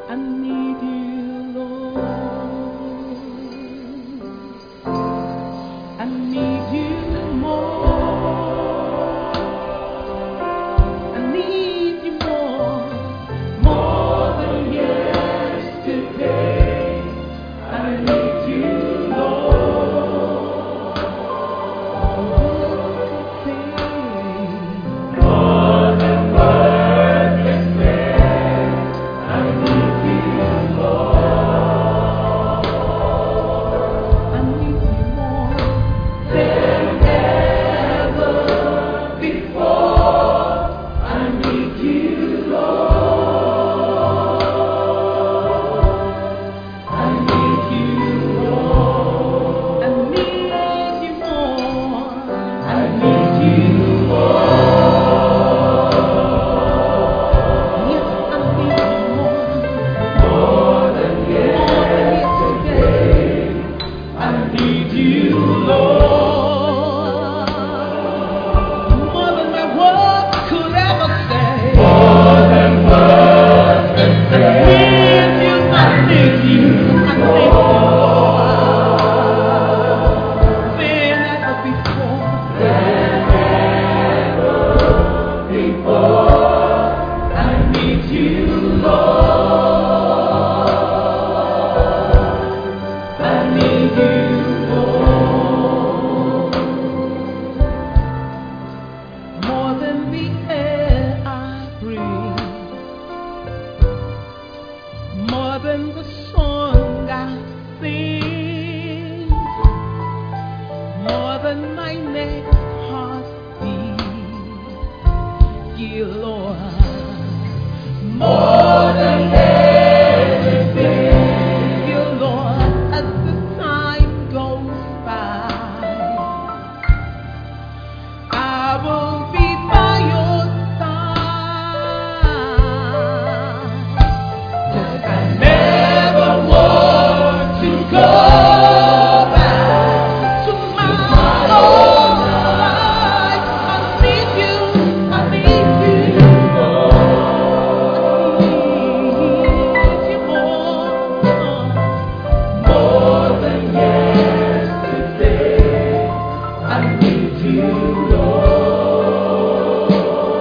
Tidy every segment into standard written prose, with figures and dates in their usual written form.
I need you, Lord. I need you more. I need you more than yesterday. I need you, Lord. More than words can say. I need you, Lord. I need you more than ever before. I need you, Lord. I need you more. I need you more. I need you more. Yes, I need you more than yesterday. I need you, Lord. More than my words could ever say. More than words can say. I need you, I need you, Lord. Than ever before. I need you, Lord. I need you, Lord. More than the air I breathe. More than the song I sing. More than my next heartbeat. Dear Lord. More than everything. Dear Lord, as the time goes by, I will be by your side. 'Cause I never want to go back to my old life. I need you, I need you, Lord. I need you more than yesterday. I need you, Lord.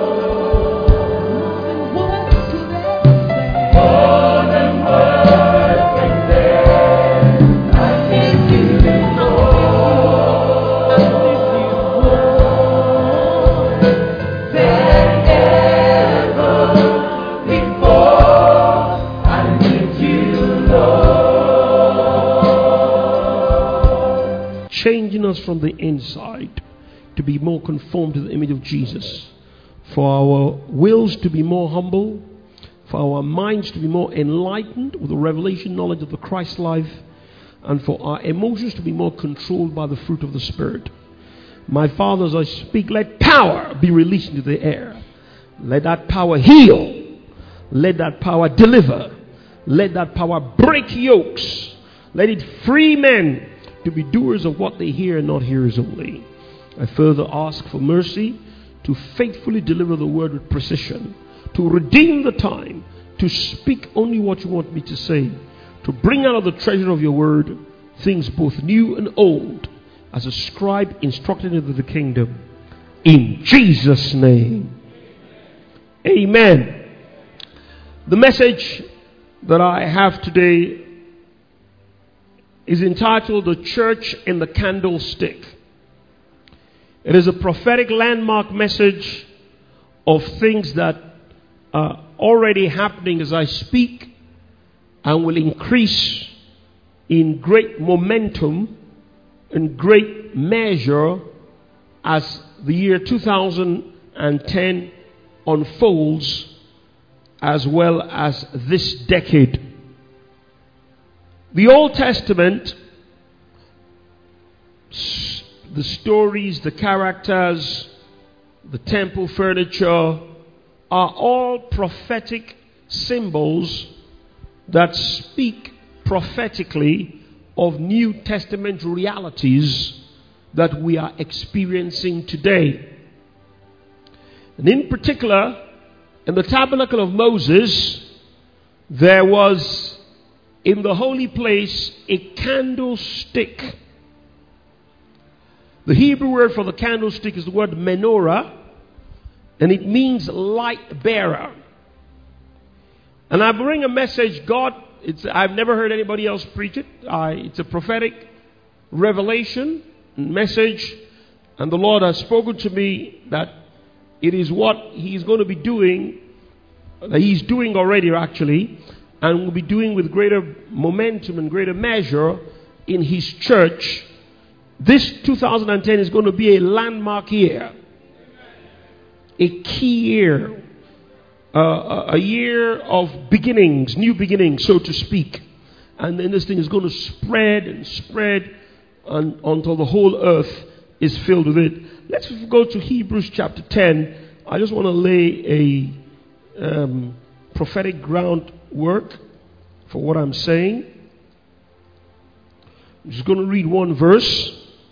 More than words could ever say. More than words can say. I need you, Lord. I need you more than ever before. I need you, Lord. Changing us from the inside to be more conformed to the image of Jesus, for our wills to be more humble, for our minds to be more enlightened with the revelation knowledge of the Christ life, and for our emotions to be more controlled by the fruit of the Spirit. My Father, as I speak, let power be released into the air. Let that power heal. Let that power deliver. Let that power break yokes. Let it free men to be doers of what they hear and not hearers only. I further ask for mercy to faithfully deliver the word with precision, to redeem the time, to speak only what you want me to say, to bring out of the treasure of your word things both new and old, as a scribe instructed into the kingdom. In Jesus' name. Amen. The message that I have today is entitled The Church in the Candlestick. It is a prophetic landmark message of things that are already happening as I speak and will increase in great momentum and great measure as the year 2010 unfolds, as well as this decade. The Old Testament, the stories, the characters, the temple furniture are all prophetic symbols that speak prophetically of New Testament realities that we are experiencing today. And in particular, in the tabernacle of Moses, there was in the holy place a candlestick. The Hebrew word for the candlestick is the word menorah, and it means light bearer. And I bring a message, I've never heard anybody else preach it. It's a prophetic revelation message, and the Lord has spoken to me that it is what He's going to be doing, that He's doing already actually, and will be doing with greater momentum and greater measure in His church. This 2010 is going to be a landmark year, a key year, a year of beginnings, new beginnings, so to speak. And then this thing is going to spread and spread until the whole earth is filled with it. Let's go to Hebrews chapter 10. I just want to lay a prophetic groundwork for what I'm saying. I'm just going to read one verse.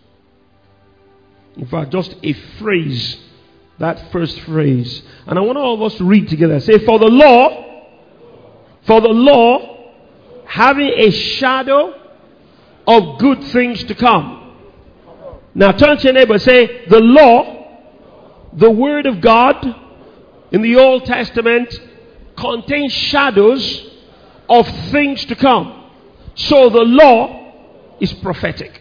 In fact, just a phrase, that first phrase. And I want all of us to read together. Say, for the law, having a shadow of good things to come. Now turn to your neighbor and say, the law, the word of God in the Old Testament contains shadows of things to come. So the law is prophetic.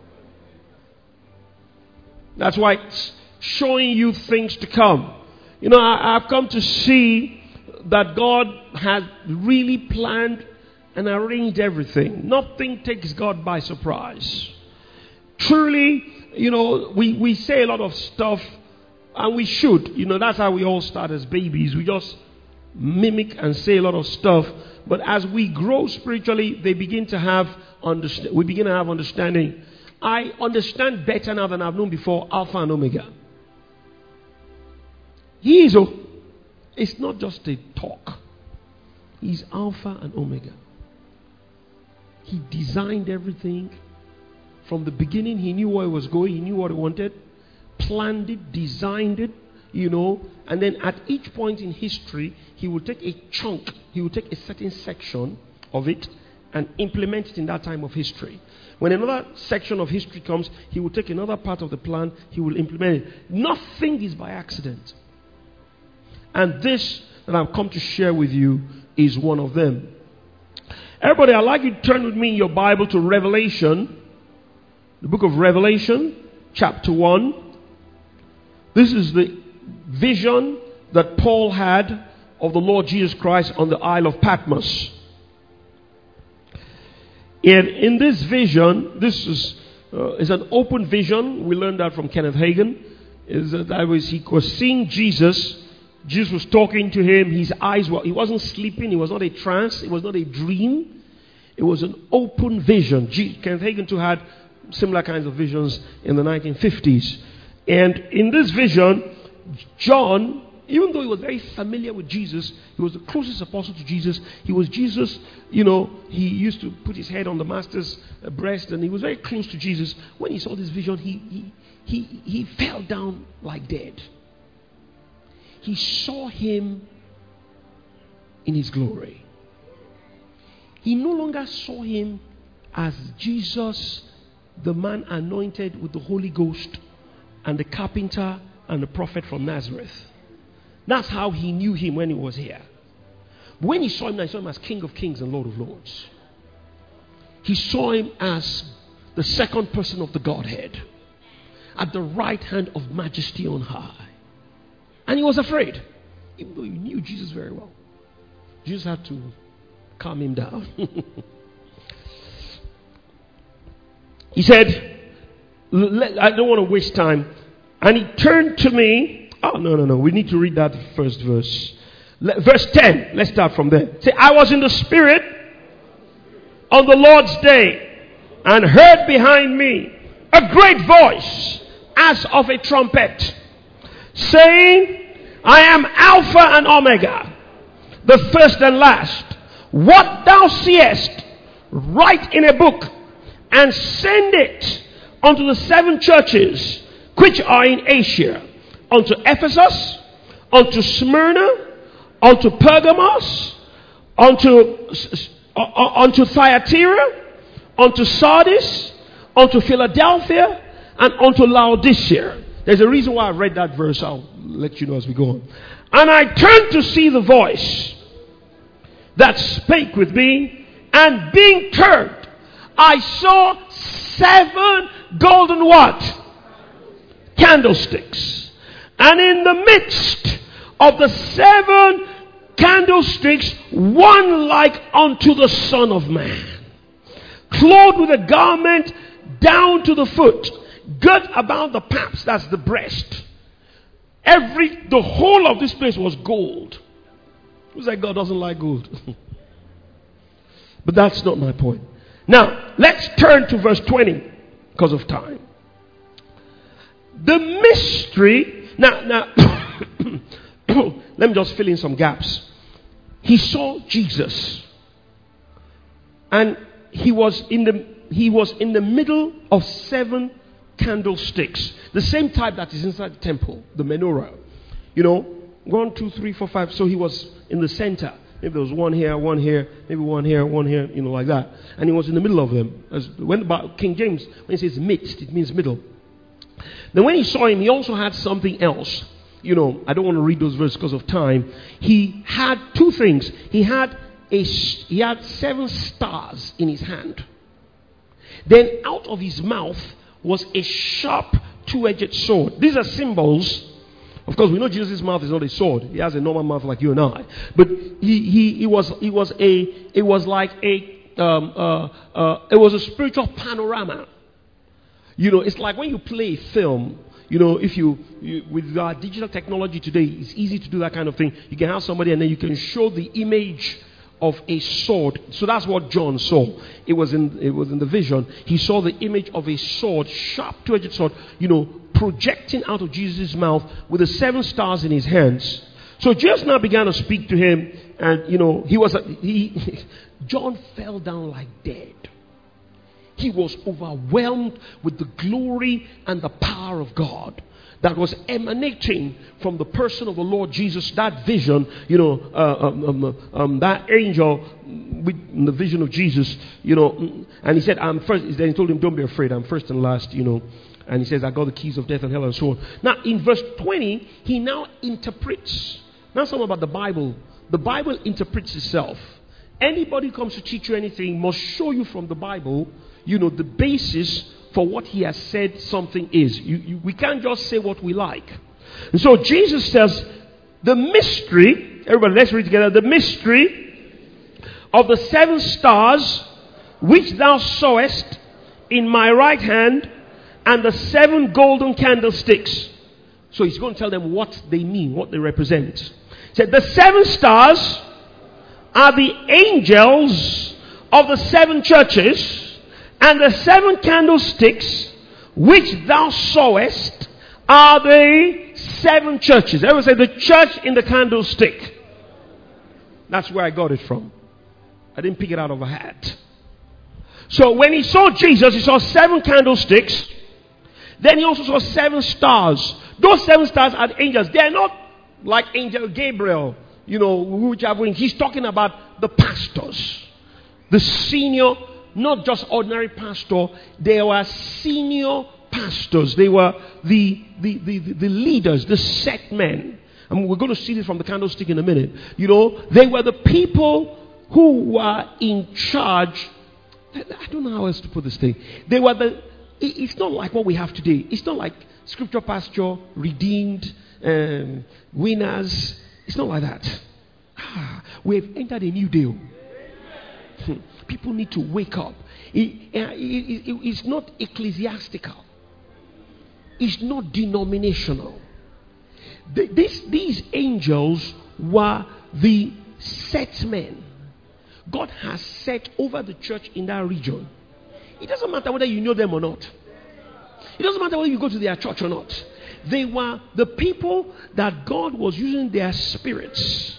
That's why it's showing you things to come. You know, I've come to see that God has really planned and arranged everything. Nothing takes God by surprise. Truly, you know, we say a lot of stuff, and we should. You know, that's how we all start as babies. We just mimic and say a lot of stuff. But as we grow spiritually, we begin to have understanding. I understand better now than I've known before, Alpha and Omega. It's not just a talk. He's Alpha and Omega. He designed everything. From the beginning, He knew where He was going. He knew what He wanted. Planned it, designed it, you know. And then at each point in history, He will take a chunk. He will take a certain section of it and implement it in that time of history. When another section of history comes, He will take another part of the plan. He will implement it. Nothing is by accident. And this that I've come to share with you is one of them. Everybody, I'd like you to turn with me in your Bible to Revelation. The book of Revelation, chapter 1. This is the vision that Paul had of the Lord Jesus Christ on the Isle of Patmos. And in this vision, this is an open vision. We learned that from Kenneth Hagin. He was seeing Jesus. Jesus was talking to him. His eyes he wasn't sleeping. It was not a trance. It was not a dream. It was an open vision. Kenneth Hagin too had similar kinds of visions in the 1950s. And in this vision, John, even though he was very familiar with Jesus, he was the closest apostle to Jesus. He was Jesus, you know, he used to put his head on the master's breast, and he was very close to Jesus. When he saw this vision, he fell down like dead. He saw Him in His glory. He no longer saw Him as Jesus, the man anointed with the Holy Ghost, and the carpenter and the prophet from Nazareth. That's how he knew Him when He was here. When he saw Him, he saw Him as King of Kings and Lord of Lords. He saw Him as the second person of the Godhead, at the right hand of majesty on high. And he was afraid, even though he knew Jesus very well. Jesus had to calm him down. He said, I don't want to waste time. And he turned to me. Oh, no. We need to read that first verse. Verse 10. Let's start from there. Say, I was in the Spirit on the Lord's day and heard behind me a great voice as of a trumpet, saying, I am Alpha and Omega, the first and last. What thou seest, write in a book and send it unto the 7 churches which are in Asia, unto Ephesus, unto Smyrna, unto Pergamos, unto Thyatira, unto Sardis, unto Philadelphia, and unto Laodicea. There's a reason why I read that verse. I'll let you know as we go on. And I turned to see the voice that spake with me, and being turned, I saw 7 golden what? Candlesticks. And in the midst of the 7 candlesticks, one like unto the Son of Man, clothed with a garment down to the foot, girt about the paps, that's the breast. The whole of this place was gold. Who said God doesn't like gold? But that's not my point. Now, let's turn to verse 20 because of time. The mystery. Now, let me just fill in some gaps. He saw Jesus, and he was in the middle of 7 candlesticks, the same type that is inside the temple, the menorah. 1, 2, 3, 4, 5. So he was in the center. Maybe there was one here, maybe one here, like that. And he was in the middle of them. About King James, when he says midst, it means middle. Then when he saw him, he also had something else. I don't want to read those verses because of time. He had 2 things. He had 7 stars in his hand. Then out of his mouth was a sharp 2-edged sword. These are symbols. Of course, we know Jesus' mouth is not a sword. He has a normal mouth like you and I. But it was a spiritual panorama. It's like when you play a film. If you with our digital technology today, it's easy to do that kind of thing. You can have somebody and then you can show the image of a sword. So that's what John saw. It was in the vision. He saw the image of a sword, sharp 2-edged sword, projecting out of Jesus' mouth with the 7 stars in his hands. So Jesus now began to speak to him, and John fell down like dead. He was overwhelmed with the glory and the power of God that was emanating from the person of the Lord Jesus. That vision, that angel in the vision of Jesus, and he said, "I'm first." Then he told him, "Don't be afraid. I'm first and last." And he says, "I got the keys of death and hell," and so on. Now, in verse 20, he now interprets. Now, something about the Bible. The Bible interprets itself. Anybody who comes to teach you anything must show you from the Bible, the basis for what he has said something is. We can't just say what we like. And so Jesus says, the mystery, everybody let's read together, the mystery of the 7 stars which thou sawest in my right hand, and the 7 golden candlesticks. So he's going to tell them what they mean, what they represent. He said, the 7 stars are the angels of the 7 churches, and the 7 candlesticks which thou sawest are the 7 churches. Everyone say, the church in the candlestick. That's where I got it from. I didn't pick it out of a hat. So when he saw Jesus, he saw 7 candlesticks. Then he also saw 7 stars. Those 7 stars are the angels. They are not like Angel Gabriel, he's talking about the pastors, the senior, not just ordinary pastor. They were senior pastors. They were the leaders, the set men. And we're going to see this from the candlestick in a minute. They were the people who were in charge. I don't know how else to put this thing. They were it's not like what we have today. It's not like scripture pasture, redeemed, winners. It's not like that. We have entered a new day. People need to wake up. It's not ecclesiastical. It's not denominational. These angels were the set men God has set over the church in that region. It doesn't matter whether you know them or not. It doesn't matter whether you go to their church or not. They were the people that God was using their spirits.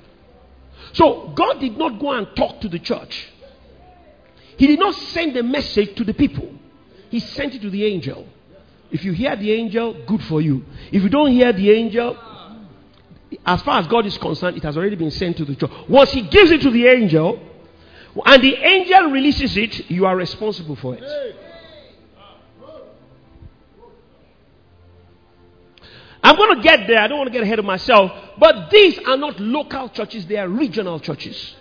So God did not go and talk to the church. He did not send a message to the people. He sent it to the angel. If you hear the angel, good for you. If you don't hear the angel, as far as God is concerned, it has already been sent to the church. Once he gives it to the angel, and the angel releases it, you are responsible for it. I'm going to get there. I don't want to get ahead of myself. But these are not local churches. They are regional churches.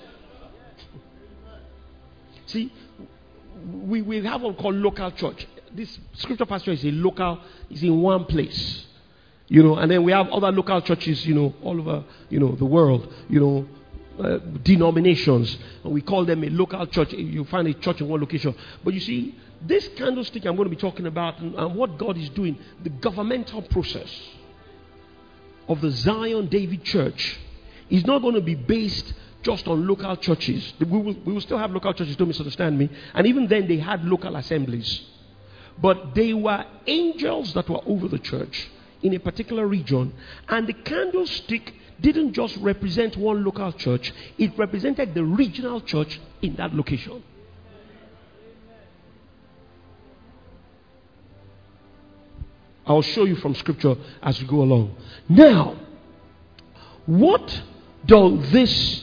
See, we have what we call local church. This scripture pastor is is in one place. And then we have other local churches, all over, the world, denominations. And we call them a local church. You find a church in one location. But you see, this candlestick I'm going to be talking about and what God is doing, the governmental process of the Zion David Church is not going to be based just on local churches. We will still have local churches, don't misunderstand me. And even then they had local assemblies. But they were angels that were over the church in a particular region. And the candlestick didn't just represent one local church. It represented the regional church in that location. I'll show you from scripture as we go along. Now, what do these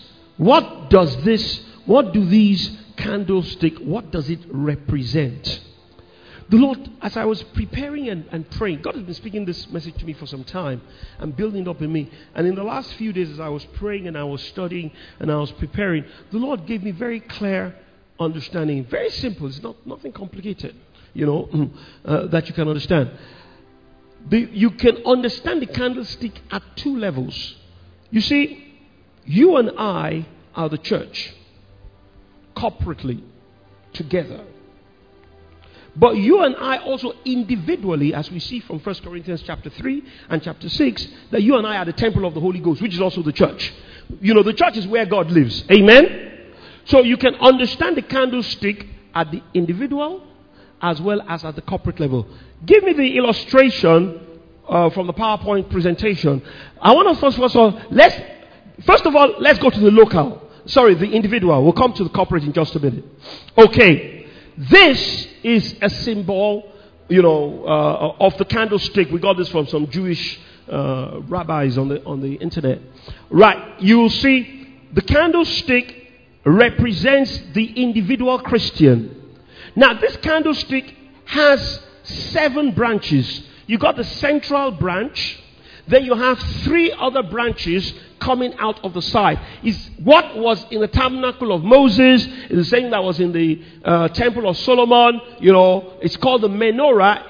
candlestick, what does it represent? The Lord, as I was preparing and praying, God has been speaking this message to me for some time and building it up in me. And in the last few days, as I was praying and I was studying and I was preparing, the Lord gave me very clear understanding. Very simple. It's nothing complicated, that you can understand. You can understand the candlestick at two levels. You see, you and I are the church, corporately, together. But you and I also individually, as we see from 1 Corinthians chapter 3 and chapter 6, that you and I are the temple of the Holy Ghost, which is also the church. The church is where God lives. Amen? So you can understand the candlestick at the individual as well as at the corporate level. Give me the illustration from the PowerPoint presentation. I want to first of all, let's go to the local. Sorry, the individual. We'll come to the corporate in just a minute. Okay. This is a symbol, of the candlestick. We got this from some Jewish rabbis on the internet. Right. You will see the candlestick represents the individual Christian. Now, this candlestick has 7 branches. You got the central branch. Then you have 3 other branches coming out of the side. Is what was in the tabernacle of Moses is the same that was in the temple of Solomon. It's called the menorah,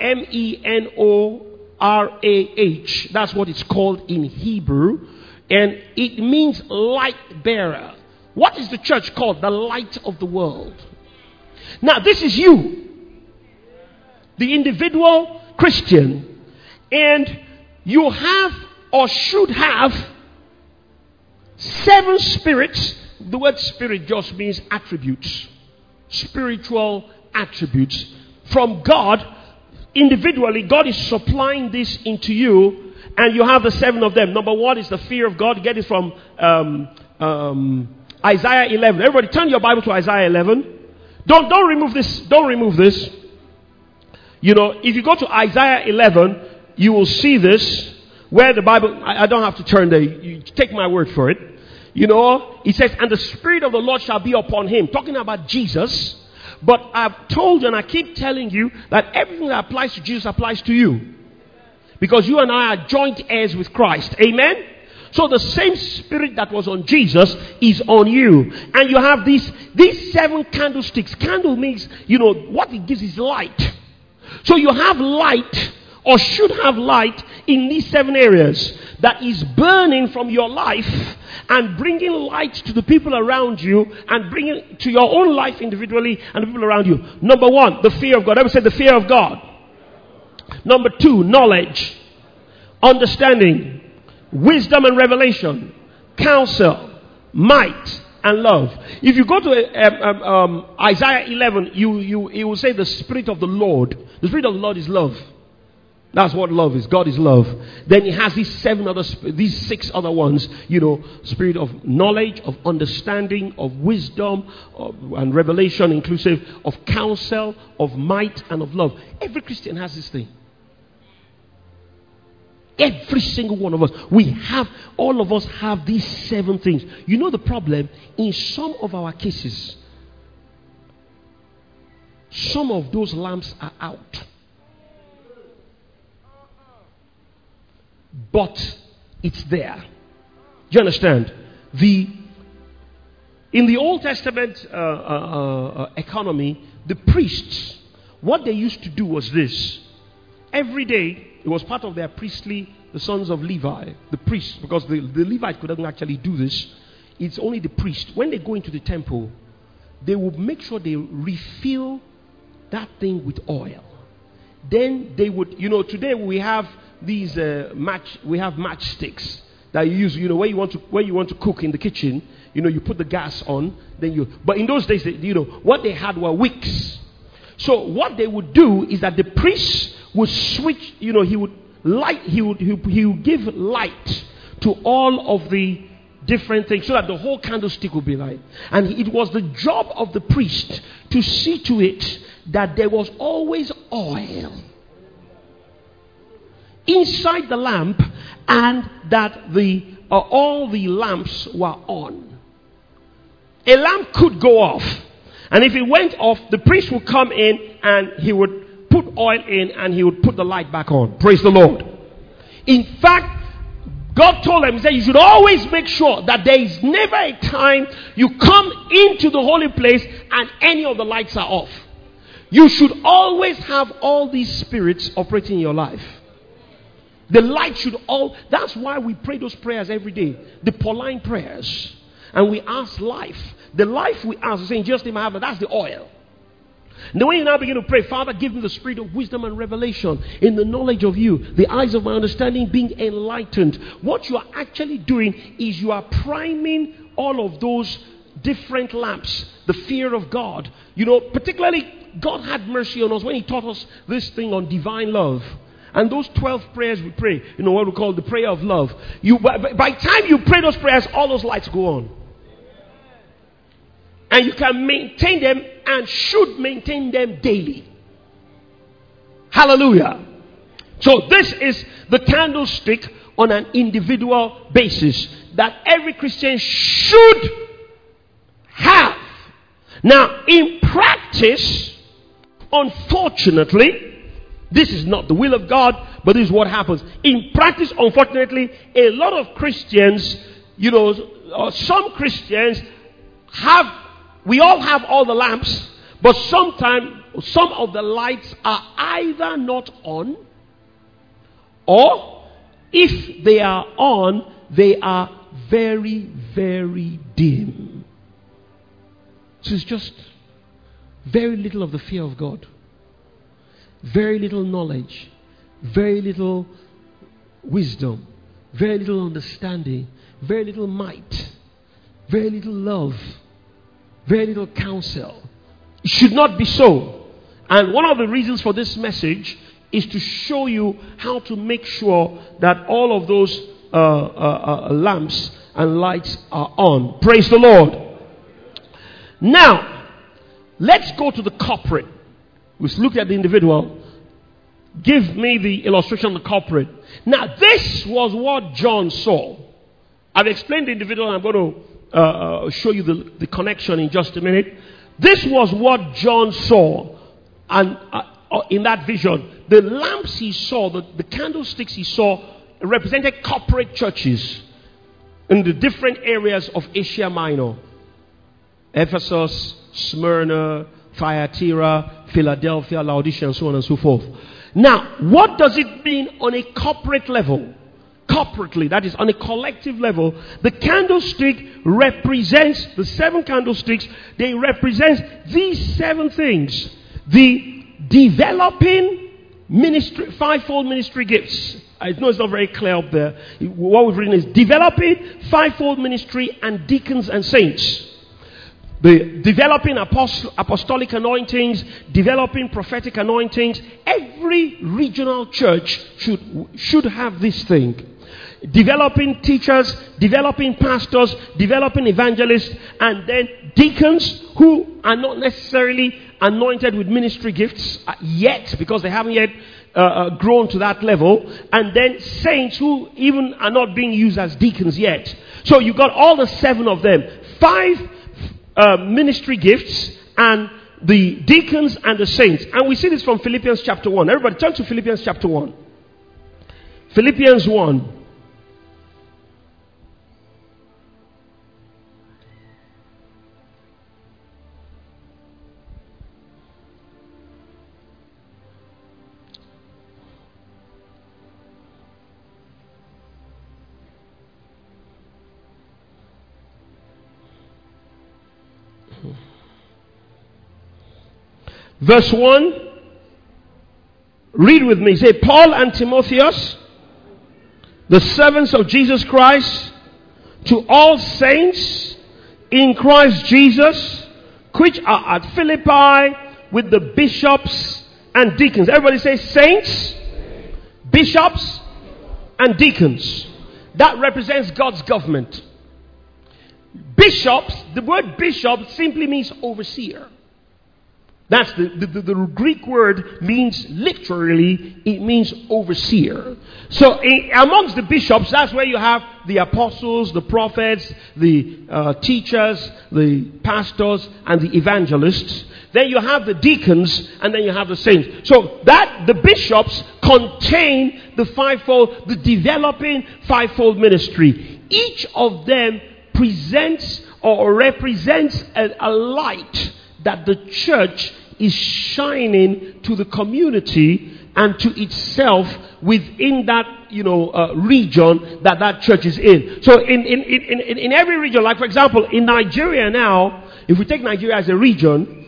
menorah. That's what it's called in Hebrew. And it means light bearer. What is the church called? The light of the world. Now, this is you, the individual Christian, and you have or should have 7 spirits. The word spirit just means attributes, spiritual attributes from God. Individually, God is supplying this into you, and you have the 7 of them. Number 1 is the fear of God. Get it from Isaiah 11. Everybody, turn your Bible to Isaiah 11. Don't remove this. Don't remove this. If you go to Isaiah 11, you will see this. Where the Bible, I don't have to turn there. You take my word for it. It says, and the Spirit of the Lord shall be upon him. Talking about Jesus. But I've told you and I keep telling you that everything that applies to Jesus applies to you. Because you and I are joint heirs with Christ. Amen? So the same Spirit that was on Jesus is on you. And you have these 7 candlesticks. Candle means, what it gives is light. So you have light, or should have light, in these 7 areas that is burning from your life and bringing light to the people around you and bringing to your own life individually and the people around you. Number 1, the fear of God. Everybody say the fear of God. Number 2, knowledge, understanding, wisdom and revelation, counsel, might and love. If you go to Isaiah 11, it will say the Spirit of the Lord. The Spirit of the Lord is love. That's what love is. God is love. Then it has these 6 other ones. Spirit of knowledge, of understanding, of wisdom, and revelation, inclusive of counsel, of might, and of love. Every Christian has this thing. Every single one of us. All of us have these 7 things. You know the problem? In some of our cases, some of those lamps are out. But it's there. Do you understand? In the Old Testament economy, the priests, what they used to do was this. Every day, it was part of their priestly, the sons of Levi, the priests, because the Levites couldn't actually do this. It's only the priest. When they go into the temple, they would make sure they refill that thing with oil. Then they would, today we have these matchsticks that you use, where you want to cook in the kitchen, you put the gas on, but in those days, what they had were wicks. So what they would do is that the priest would switch, he would give light to all of the different things so that the whole candlestick would be light. And it was the job of the priest to see to it that there was always oil inside the lamp, and that all the lamps were on. A lamp could go off, and if it went off, the priest would come in and he would put oil in and he would put the light back on. Praise the Lord. In fact, God told them, he said, you should always make sure that there is never a time you come into the holy place and any of the lights are off. You should always have all these spirits operating in your life. The light should that's why we pray those prayers every day. The Pauline prayers. And we ask life. The life we ask, we're saying, just in my heart, that's the oil. And then when you now begin to pray, Father, give me the spirit of wisdom and revelation in the knowledge of you, the eyes of my understanding being enlightened. What you are actually doing is you are priming all of those different lamps, the fear of God. Particularly, God had mercy on us when he taught us this thing on divine love. And those 12 prayers we pray, what we call the prayer of love. By the time you pray those prayers, all those lights go on. And you can maintain them and should maintain them daily. Hallelujah. So this is the candlestick on an individual basis that every Christian should have. Now, in practice, unfortunately, this is not the will of God, but this is what happens. In practice, unfortunately, a lot of Christians, some Christians we all have all the lamps, but sometimes some of the lights are either not on, or if they are on, they are very, very dim. So it's just very little of the fear of God. Very little knowledge, very little wisdom, very little understanding, very little might, very little love, very little counsel. It should not be so. And one of the reasons for this message is to show you how to make sure that all of those lamps and lights are on. Praise the Lord. Now, let's go to the corporate. We looked at the individual. Give me the illustration of the corporate. Now, this was what John saw. I've explained the individual, and I'm going to show you the connection in just a minute. This was what John saw, and in that vision, the lamps he saw, the candlesticks he saw, represented corporate churches in the different areas of Asia Minor: Ephesus, Smyrna, Thyatira, Philadelphia, Laodicea, and so on and so forth. Now, what does it mean on a corporate level? Corporately, that is on a collective level, the candlestick represents, the 7 candlesticks, they represent these 7 things. The developing ministry, 5-fold ministry gifts. I know it's not very clear up there. What we've written is developing 5-fold ministry and deacons and saints. The developing apostolic anointings, developing prophetic anointings. Every regional church should have this thing. Developing teachers, developing pastors, developing evangelists, and then deacons who are not necessarily anointed with ministry gifts yet, because they haven't yet grown to that level, and then saints who even are not being used as deacons yet. So you got all the 7 of them. 5 ministry gifts, and the deacons and the saints. And we see this from Philippians chapter 1. Everybody turn to Philippians chapter 1. Philippians 1. Verse 1, read with me. Say, Paul and Timotheus, the servants of Jesus Christ, to all saints in Christ Jesus, which are at Philippi, with the bishops and deacons. Everybody say saints, bishops, and deacons. That represents God's government. Bishops, the word bishop simply means overseer. That's the Greek word means literally, it means overseer. So amongst the bishops, that's where you have the apostles, the prophets, the teachers, the pastors, and the evangelists. Then you have the deacons, and then you have the saints. So that the bishops contain the fivefold, the developing fivefold ministry. Each of them presents or represents a light that the church is shining to the community and to itself within that region that church is in. So in every region, like for example in Nigeria now, if we take Nigeria as a region,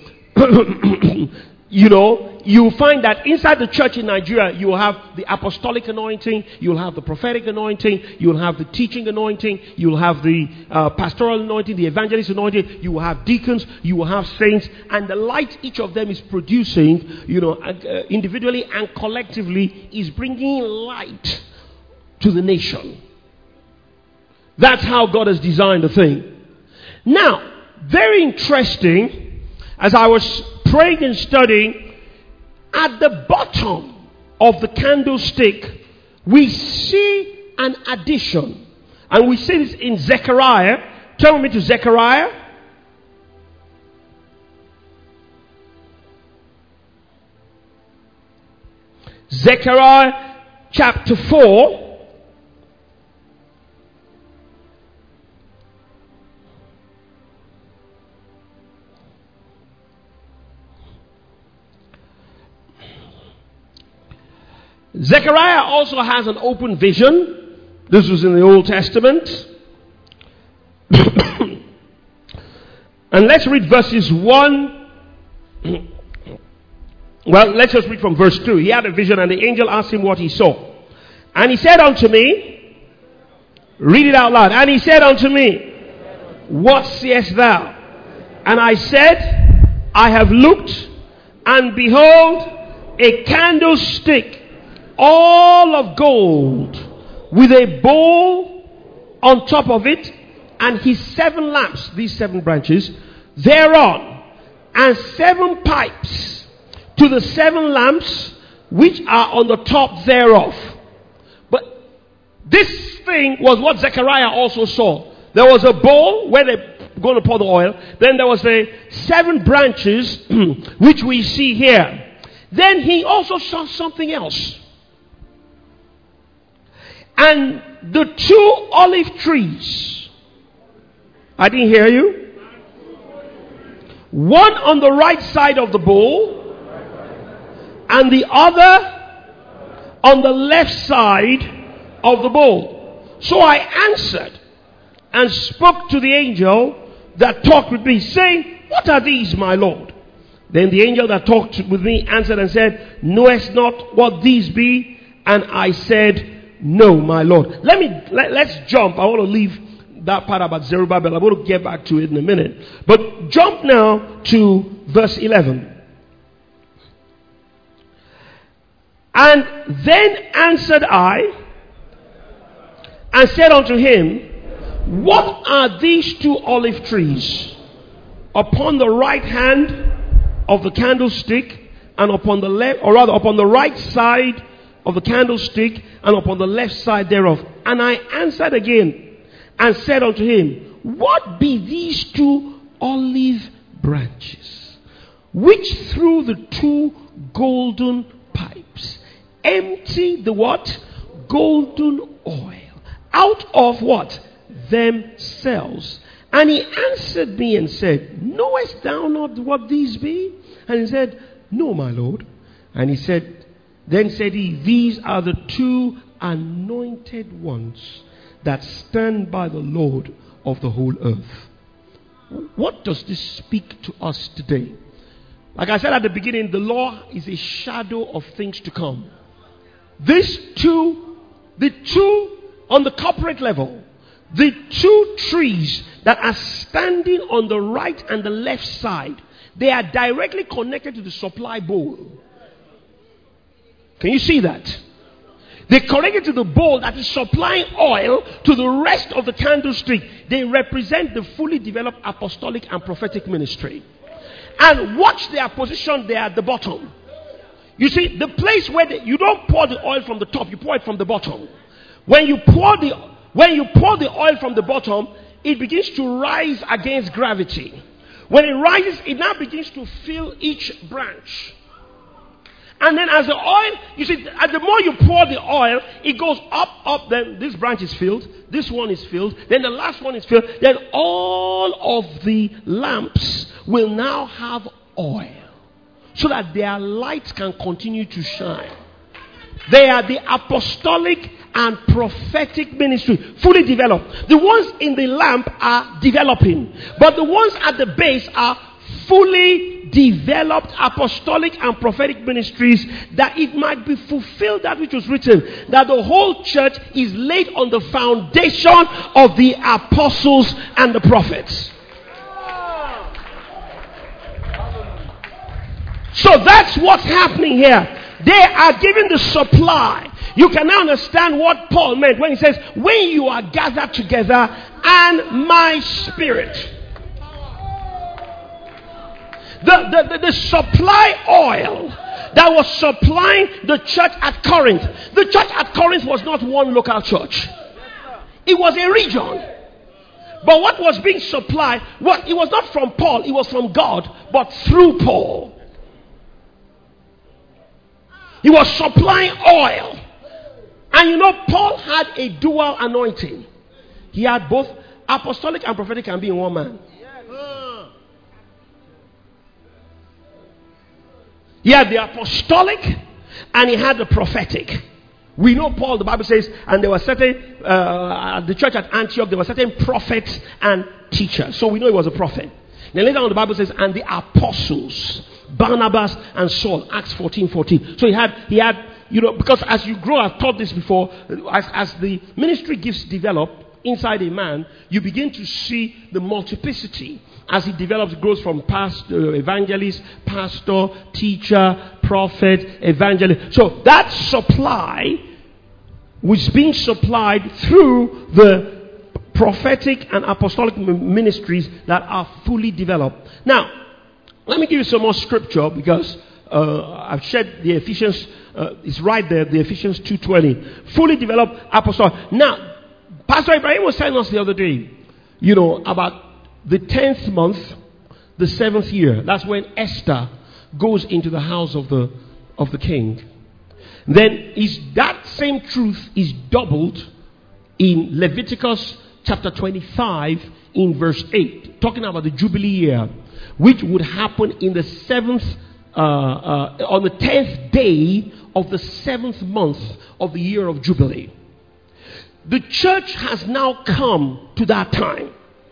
you find that inside the church in Nigeria, you will have the apostolic anointing, you will have the prophetic anointing, you will have the teaching anointing, you will have the pastoral anointing, the evangelist anointing, you will have deacons, you will have saints, and the light each of them is producing, individually and collectively, is bringing light to the nation. That's how God has designed the thing. Now, very interesting, as I was praying and studying, at the bottom of the candlestick, we see an addition. And we see this in Zechariah. Turn with me to Zechariah. Zechariah chapter 4. Zechariah also has an open vision. This was in the Old Testament. And let's read verses 1. Well, let's just read from verse 2. He had a vision, and the angel asked him what he saw. And he said unto me, read it out loud. And he said unto me, what seest thou? And I said, I have looked, and behold, a candlestick all of gold, with a bowl on top of it, and his 7 lamps, these 7 branches, thereon, and 7 pipes to the 7 lamps which are on the top thereof. But this thing was what Zechariah also saw. There was a bowl where they're going to pour the oil. Then there was the 7 branches which we see here. Then he also saw something else. And the 2 olive trees. I didn't hear you. One on the right side of the bowl, and the other on the left side of the bowl. So I answered and spoke to the angel that talked with me, saying, what are these, my Lord? Then the angel that talked with me answered and said, knowest not what these be? And I said, no, my Lord. Let's jump. I want to leave that part about Zerubbabel. I'm going to get back to it in a minute. But jump now to verse 11. And then answered I and said unto him, what are these 2 olive trees upon the right hand of the candlestick and upon the left, or rather upon the right side of the candlestick, and upon the left side thereof. And I answered again, and said unto him, what be these 2 olive branches, which through the 2 golden pipes empty the what? Golden oil out of what? Themselves. And he answered me and said, knowest thou not what these be? And he said, no, my Lord. And he said, then said he, these are the 2 anointed ones that stand by the Lord of the whole earth. What does this speak to us today? Like I said at the beginning, the law is a shadow of things to come. The 2 on the corporate level, the 2 trees that are standing on the right and the left side, they are directly connected to the supply bowl. Can you see that? They connected to the bowl that is supplying oil to the rest of the candlestick. They represent the fully developed apostolic and prophetic ministry. And watch their position there at the bottom. You see, the place where you don't pour the oil from the top, you pour it from the bottom. When you pour the oil from the bottom, it begins to rise against gravity. When it rises, it now begins to fill each branch. And then as the oil, you see, the more you pour the oil, it goes up, then this branch is filled, this one is filled, then the last one is filled, then all of the lamps will now have oil, so that their lights can continue to shine. They are the apostolic and prophetic ministry, fully developed. The ones in the lamp are developing, but the ones at the base are fully developed apostolic and prophetic ministries, that it might be fulfilled that which was written, that the whole church is laid on the foundation of the apostles and the prophets. So that's what's happening here. They are giving the supply. You can now understand what Paul meant when he says, when you are gathered together and my spirit. The supply oil that was supplying the church at Corinth. The church at Corinth was not one local church. It was a region. But what was being supplied, it was not from Paul, it was from God, but through Paul. He was supplying oil. And you know, Paul had a dual anointing. He had both apostolic and prophetic can be in one man. He had the apostolic and he had the prophetic. We know Paul, the Bible says, and there were certain, the church at Antioch, there were certain prophets and teachers. So we know he was a prophet. Then later on the Bible says, and the apostles, Barnabas and Saul, Acts 14:14. So he had, you know, because as you grow, I've taught this before, as the ministry gifts develop inside a man, you begin to see the multiplicity. As it develops, it grows from pastor, evangelist, pastor, teacher, prophet, evangelist. So that supply was being supplied through the prophetic and apostolic ministries that are fully developed. Now, let me give you some more scripture, because I've shared the Ephesians, it's right there, the Ephesians 2:20. Fully developed apostolic. Now, Pastor Ibrahim was telling us the other day, you know, about the 10th month, the 7th year. That's when Esther goes into the house of the king. Then that same truth is doubled in Leviticus chapter 25 in verse 8, talking about the Jubilee year, which would happen in the 7th, on the 10th day of the 7th month of the year of Jubilee. The church has now come to that time.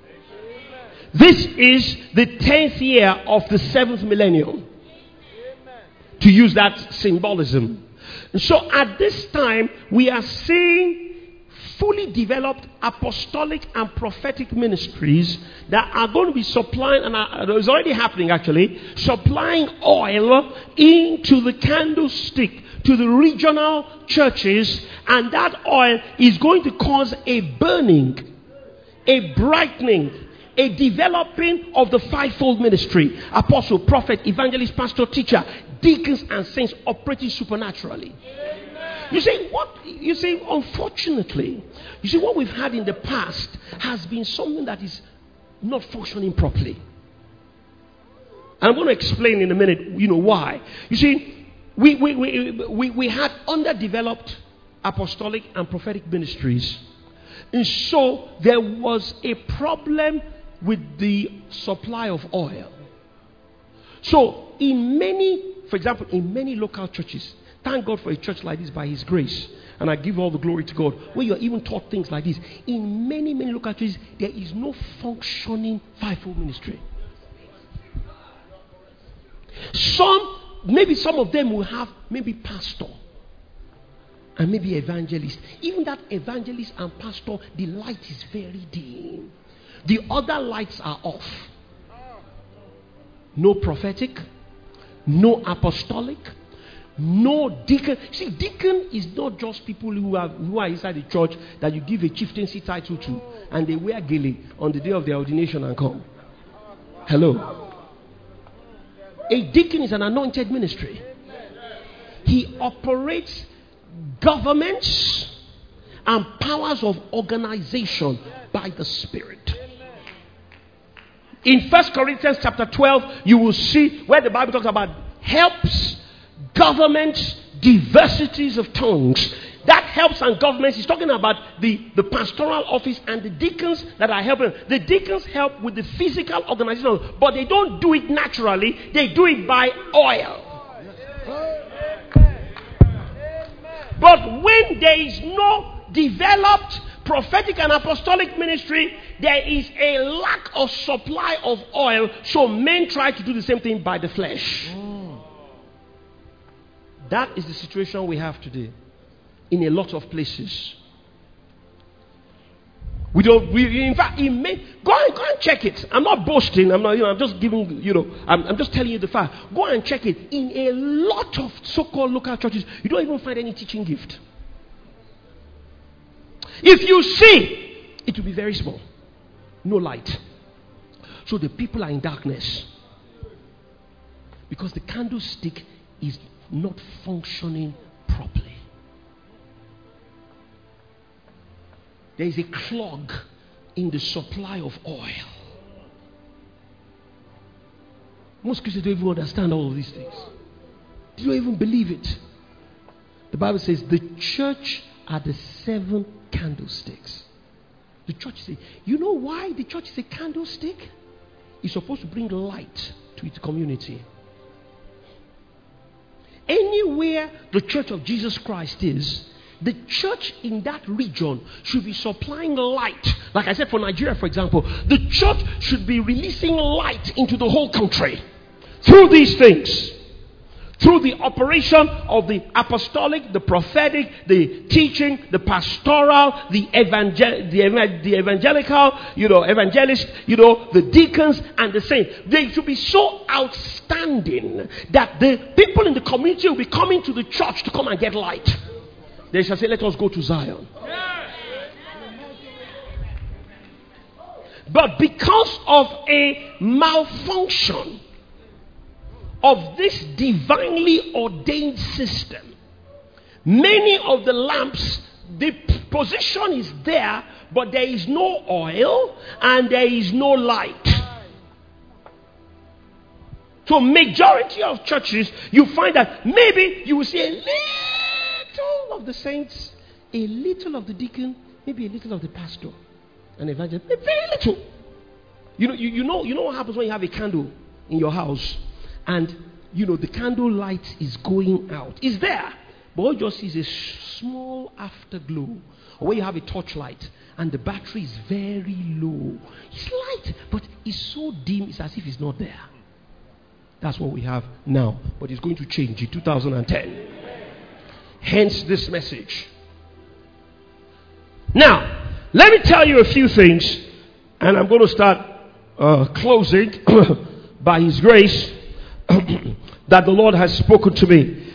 This is the 10th year of the 7th millennium, to use that symbolism. And so at this time, we are seeing fully developed apostolic and prophetic ministries that are going to be supplying, and it's already happening actually, supplying oil into the candlestick to the regional churches, and that oil is going to cause a burning, a brightening, a developing of the fivefold ministry: apostle, prophet, evangelist, pastor, teacher. deacons and saints operating supernaturally. You see, unfortunately, what we've had in the past has been something that is not functioning properly. And I'm going to explain in a minute, why. You see, we had underdeveloped apostolic and prophetic ministries. And so there was a problem with the supply of oil. So for example, in many local churches, thank God for a church like this by His grace. And I give all the glory to God. Where you're even taught things like this. In many, many local churches, there is no functioning fivefold ministry. Maybe some of them will have maybe pastor and maybe evangelist. Even that evangelist and pastor, the light is very dim. The other lights are off. No prophetic, no apostolic, no deacon. See, deacon is not just people who are inside the church that you give a chieftaincy title to and they wear gele on the day of their ordination and come. Hello. A deacon is an anointed ministry. He operates governments and powers of organization by the Spirit. In 1 Corinthians chapter 12, you will see where the Bible talks about helps, governments, diversities of tongues. That helps and governments is talking about the pastoral office and the deacons that are helping. The deacons help with the physical organization, but they don't do it naturally. They do it by oil. But when there is no developed prophetic and apostolic ministry, there is a lack of supply of oil, so men try to do the same thing by the flesh. That is the situation we have today in a lot of places. In fact, go and check it. I'm not boasting. I'm just giving, I'm just telling you the fact. Go and check it. In a lot of so-called local churches, you don't even find any teaching gift. If you see, it will be very small. No light. So the people are in darkness. Because the candlestick is not functioning properly. There is a clog in the supply of oil. Most Christians don't even understand all of these things. They don't even believe it. The Bible says the church are the 7 candlesticks. The church say, you know why the church is a candlestick? It's supposed to bring light to its community. Anywhere the church of Jesus Christ is, the church in that region should be supplying light. Like I said, for Nigeria, for example, the church should be releasing light into the whole country through these things. Through the operation of the apostolic, the prophetic, the teaching, the pastoral, the evangelical, evangelist, the deacons and the saints. They should be so outstanding that the people in the community will be coming to the church to come and get light. They shall say, let us go to Zion. But because of a malfunction of this divinely ordained system, many of the lamps, the position is there, but there is no oil and there is no light. So majority of churches, you find that maybe you will see a little of the saints, a little of the deacon, maybe a little of the pastor, an evangelist, very little. You know what happens when you have a candle in your house and the candle light is going out. It's there, but all you just see is a small afterglow. Or when you have a torchlight and the battery is very low, it's light, but it's so dim, it's as if it's not there. That's what we have now, but it's going to change in 2010. Hence this message. Now, let me tell you a few things, and I'm going to start closing by His grace that the Lord has spoken to me.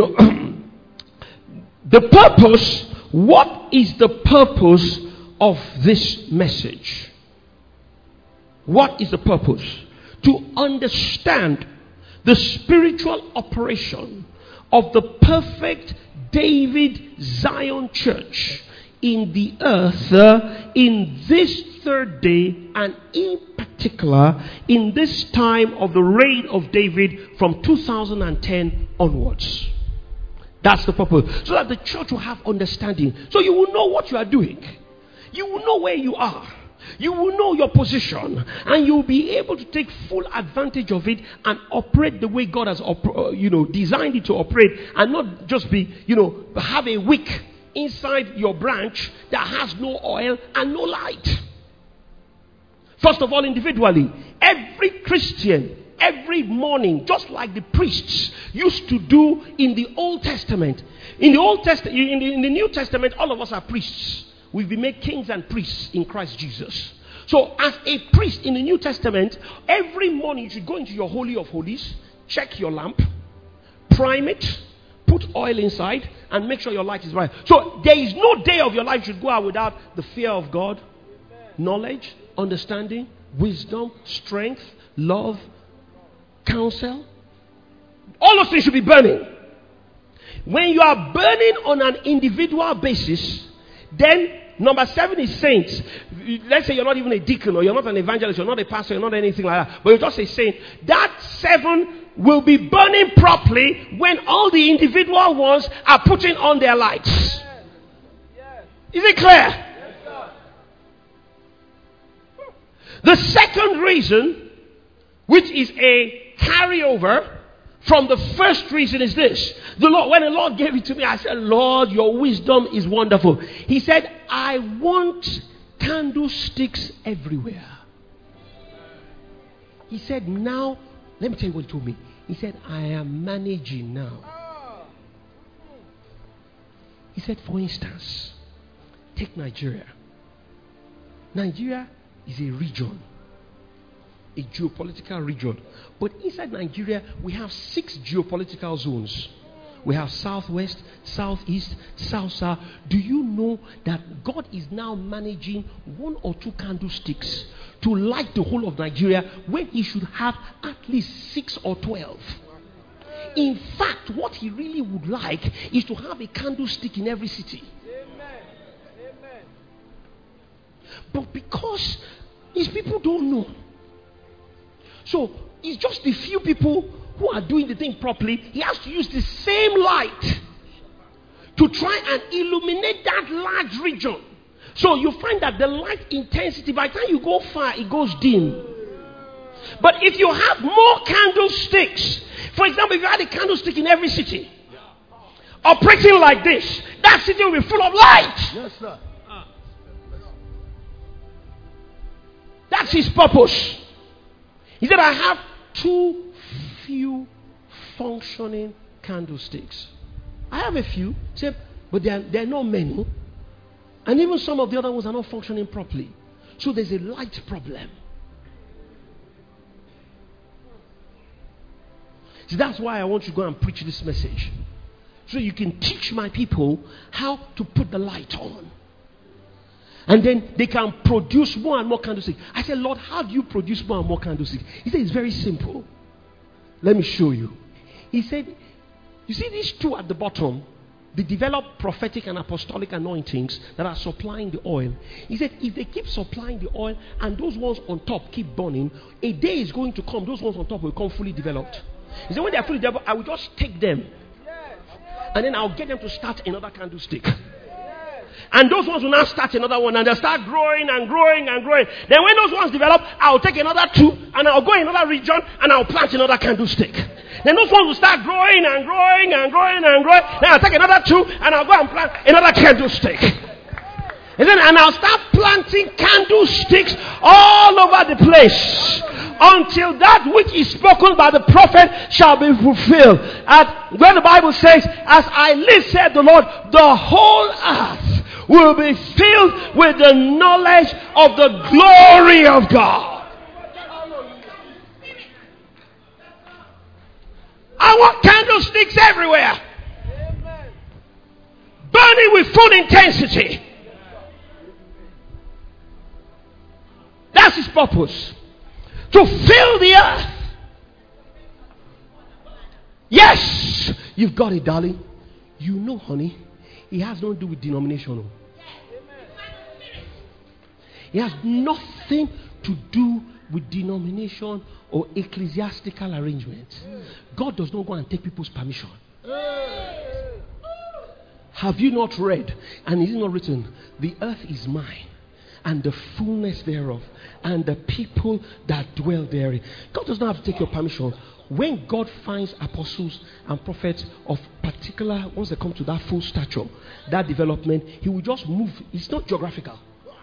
The purpose, what is the purpose of this message? What is the purpose? To understand the spiritual operation of the perfect David Zion church in the earth in this third day, and in particular in this time of the reign of David from 2010 onwards. That's the purpose. So that the church will have understanding. So you will know what you are doing. You will know where you are. You will know your position. And you will be able to take full advantage of it and operate the way God has designed it to operate. And not just be, have a wick inside your branch that has no oil and no light. First of all, individually, every Christian, every morning, just like the priests used to do in the Old Testament. In the New Testament, all of us are priests. We've been made kings and priests in Christ Jesus. So, as a priest in the New Testament, every morning you should go into your Holy of Holies, check your lamp, prime it, put oil inside, and make sure your light is right. So, there is no day of your life you should go out without the fear of God, knowledge, understanding, wisdom, strength, love, counsel. All those things should be burning. When you are burning on an individual basis, then number 7 is saints. Let's say you're not even a deacon, or you're not an evangelist, you're not a pastor, you're not anything like that, but you're just a saint. That 7 will be burning properly when all the individual ones are putting on their lights. Is it clear? The second reason, which is a carryover from the first reason, is this. When the Lord gave it to me, I said, Lord, your wisdom is wonderful. He said, I want candlesticks everywhere. He said, now, let me tell you what he told me. He said, I am managing now. He said, for instance, take Nigeria. Nigeria is a region, a geopolitical region. But inside Nigeria, we have 6 geopolitical zones. We have southwest, southeast, south. Do you know that God is now managing 1 or 2 candlesticks to light the whole of Nigeria when he should have at least 6 or 12? In fact, what he really would like is to have a candlestick in every city. Amen. But because his people don't know, so it's just the few people who are doing the thing properly. He has to use the same light to try and illuminate that large region. So you find that the light intensity, by the time you go far, it goes dim. But if you have more candlesticks, for example, if you had a candlestick in every city, operating like this, that city will be full of light. Yes, sir. That's his purpose. He said, I have too few functioning candlesticks. I have a few, he said, but there are not many. And even some of the other ones are not functioning properly. So there's a light problem. So that's why I want you to go and preach this message. So you can teach my people how to put the light on. And then they can produce more and more candlesticks. I said, Lord, how do you produce more and more candlesticks? He said, it's very simple. Let me show you. He said, you see these 2 at the bottom, they develop prophetic and apostolic anointings that are supplying the oil. He said, if they keep supplying the oil and those ones on top keep burning, a day is going to come, those ones on top will come fully developed. He said, when they are fully developed, I will just take them. And then I'll get them to start another candlestick. And those ones will now start another one, and they'll start growing and growing and growing. Then when those ones develop, I'll take another 2, and I'll go in another region, and I'll plant another candlestick. Then those ones will start growing and growing and growing and growing. Then I'll take another 2, and I'll go and plant another candlestick. And I'll start planting candlesticks all over the place until that which is spoken by the prophet shall be fulfilled. Where the Bible says, as I live, said the Lord, the whole earth will be filled with the knowledge of the glory of God. I want candlesticks everywhere, burning with full intensity. That's his purpose. To fill the earth You've got it, darling. You know, honey, it has nothing to do with denomination. It has nothing to do with denomination or ecclesiastical arrangements. God does not go and take people's permission. Have you not read, and is it not written, the earth is mine, and the fullness thereof, and the people that dwell therein? God does not have to take your permission. When God finds apostles and prophets of particular, once they come to that full stature, that development, He will just move. It's not geographical.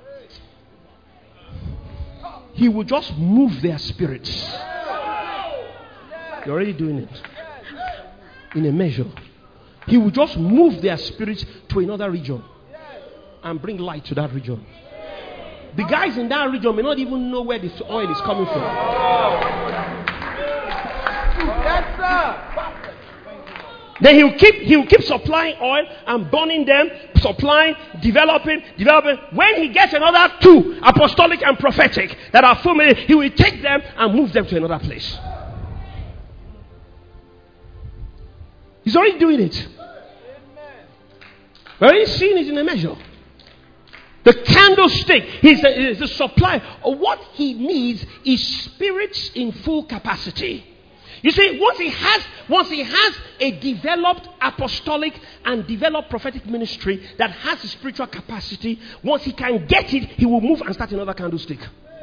He will just move their spirits. You're already doing it. In a measure. He will just move their spirits to another region and bring light to that region. The guys in that region may not even know where the oil is coming from. Yes, sir. Then he'll keep supplying oil and burning them, supplying, developing. When he gets another 2, apostolic and prophetic, that are familiar, he will take them and move them to another place. He's already doing it. We're already seeing it in a measure. The candlestick, he's the supply. What he needs is spirits in full capacity. You see, once he has a developed apostolic and developed prophetic ministry that has a spiritual capacity, once he can get it, he will move and start another candlestick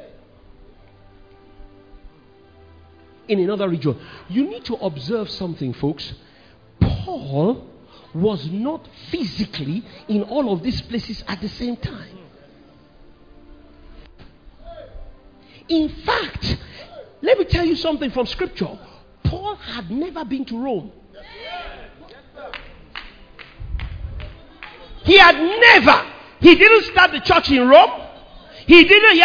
in another region. You need to observe something, folks. Paul was not physically in all of these places at the same time. In fact, let me tell you something from Scripture. Paul had never been to Rome. He didn't start the church in Rome. He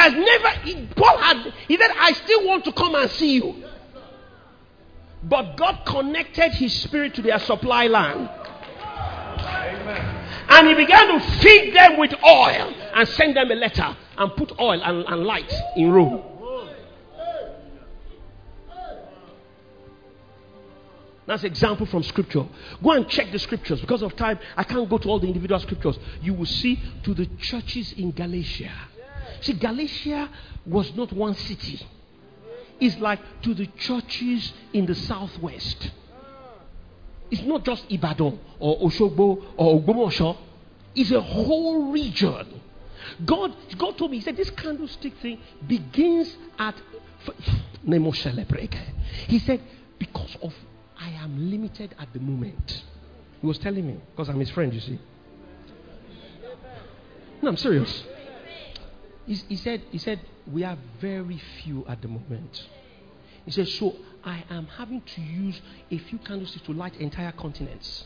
said, I still want to come and see you. But God connected his spirit to their supply land. Amen. And he began to feed them with oil and send them a letter and put oil and light in Rome. That's an example from Scripture. Go and check the Scriptures. Because of time, I can't go to all the individual Scriptures. You will see to the churches in Galatia. See, Galatia was not one city. It's like to the churches in the southwest. It's not just Ibadan or Oshogbo or Ogbomoso. It's a whole region. God told me, He said, this candlestick thing begins at... He said, because of I am limited at the moment. He was telling me, because I'm his friend, you see. No, I'm serious. He said, we are very few at the moment. He said, so I am having to use a few candlesticks to light entire continents.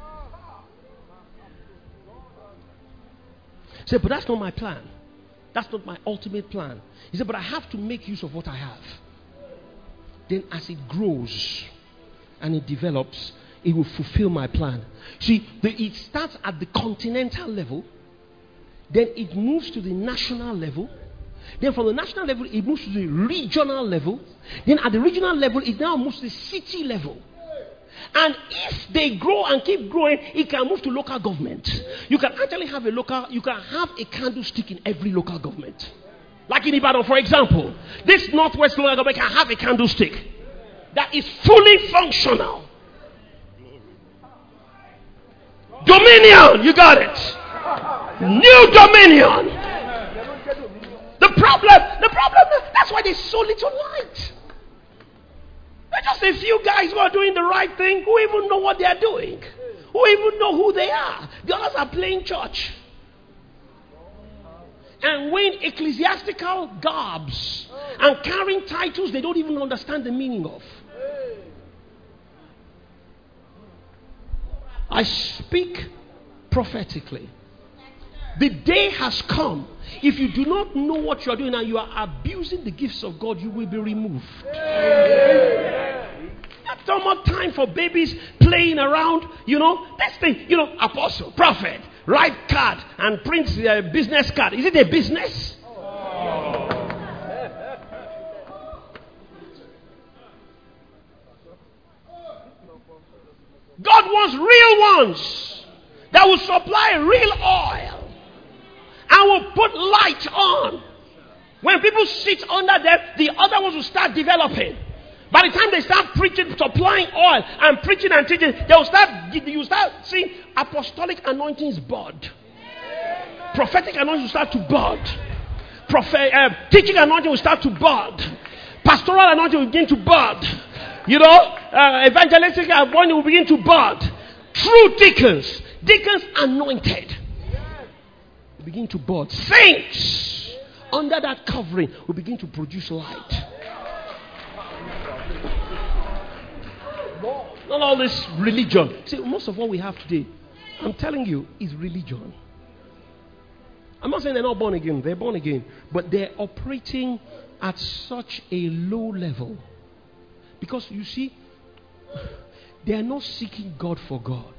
He said, but that's not my plan. That's not my ultimate plan. He said, but I have to make use of what I have. Then as it grows and it develops, it will fulfill my plan. See, it starts at the continental level. Then it moves to the national level. Then from the national level, it moves to the regional level. Then at the regional level, it now moves to the city level. And if they grow and keep growing, it can move to local government. You can actually have a candlestick in every local government. Like in Ibadan, for example. This Northwest local government can have a candlestick that is fully functional. Dominion, you got it. New dominion. The problem, that's why there's so little light. There are just a few guys who are doing the right thing, who even know what they are doing, who even know who they are. The others are playing church. And wearing ecclesiastical garbs and carrying titles they don't even understand the meaning of. I speak prophetically. The day has come. If you do not know what you are doing and you are abusing the gifts of God, you will be removed. Not so much time for babies playing around. This thing, apostle, prophet, write card and print a business card. Is it a business? God wants real ones that will supply real oil and will put light on. When people sit under them, the other ones will start developing. By the time they start preaching, supplying oil and preaching and teaching, you start seeing apostolic anointings bud. Prophetic anointing will start to bud. Teaching anointing will start to bud. Pastoral anointing will begin to bud. Evangelistic anointing will begin to bud. True deacons anointed, will begin to bud. Saints under that covering will begin to produce light. Not all this religion. See, most of what we have today, I'm telling you, is religion. I'm not saying they're not born again. They're born again. But they're operating at such a low level. Because you see, they are not seeking God for God.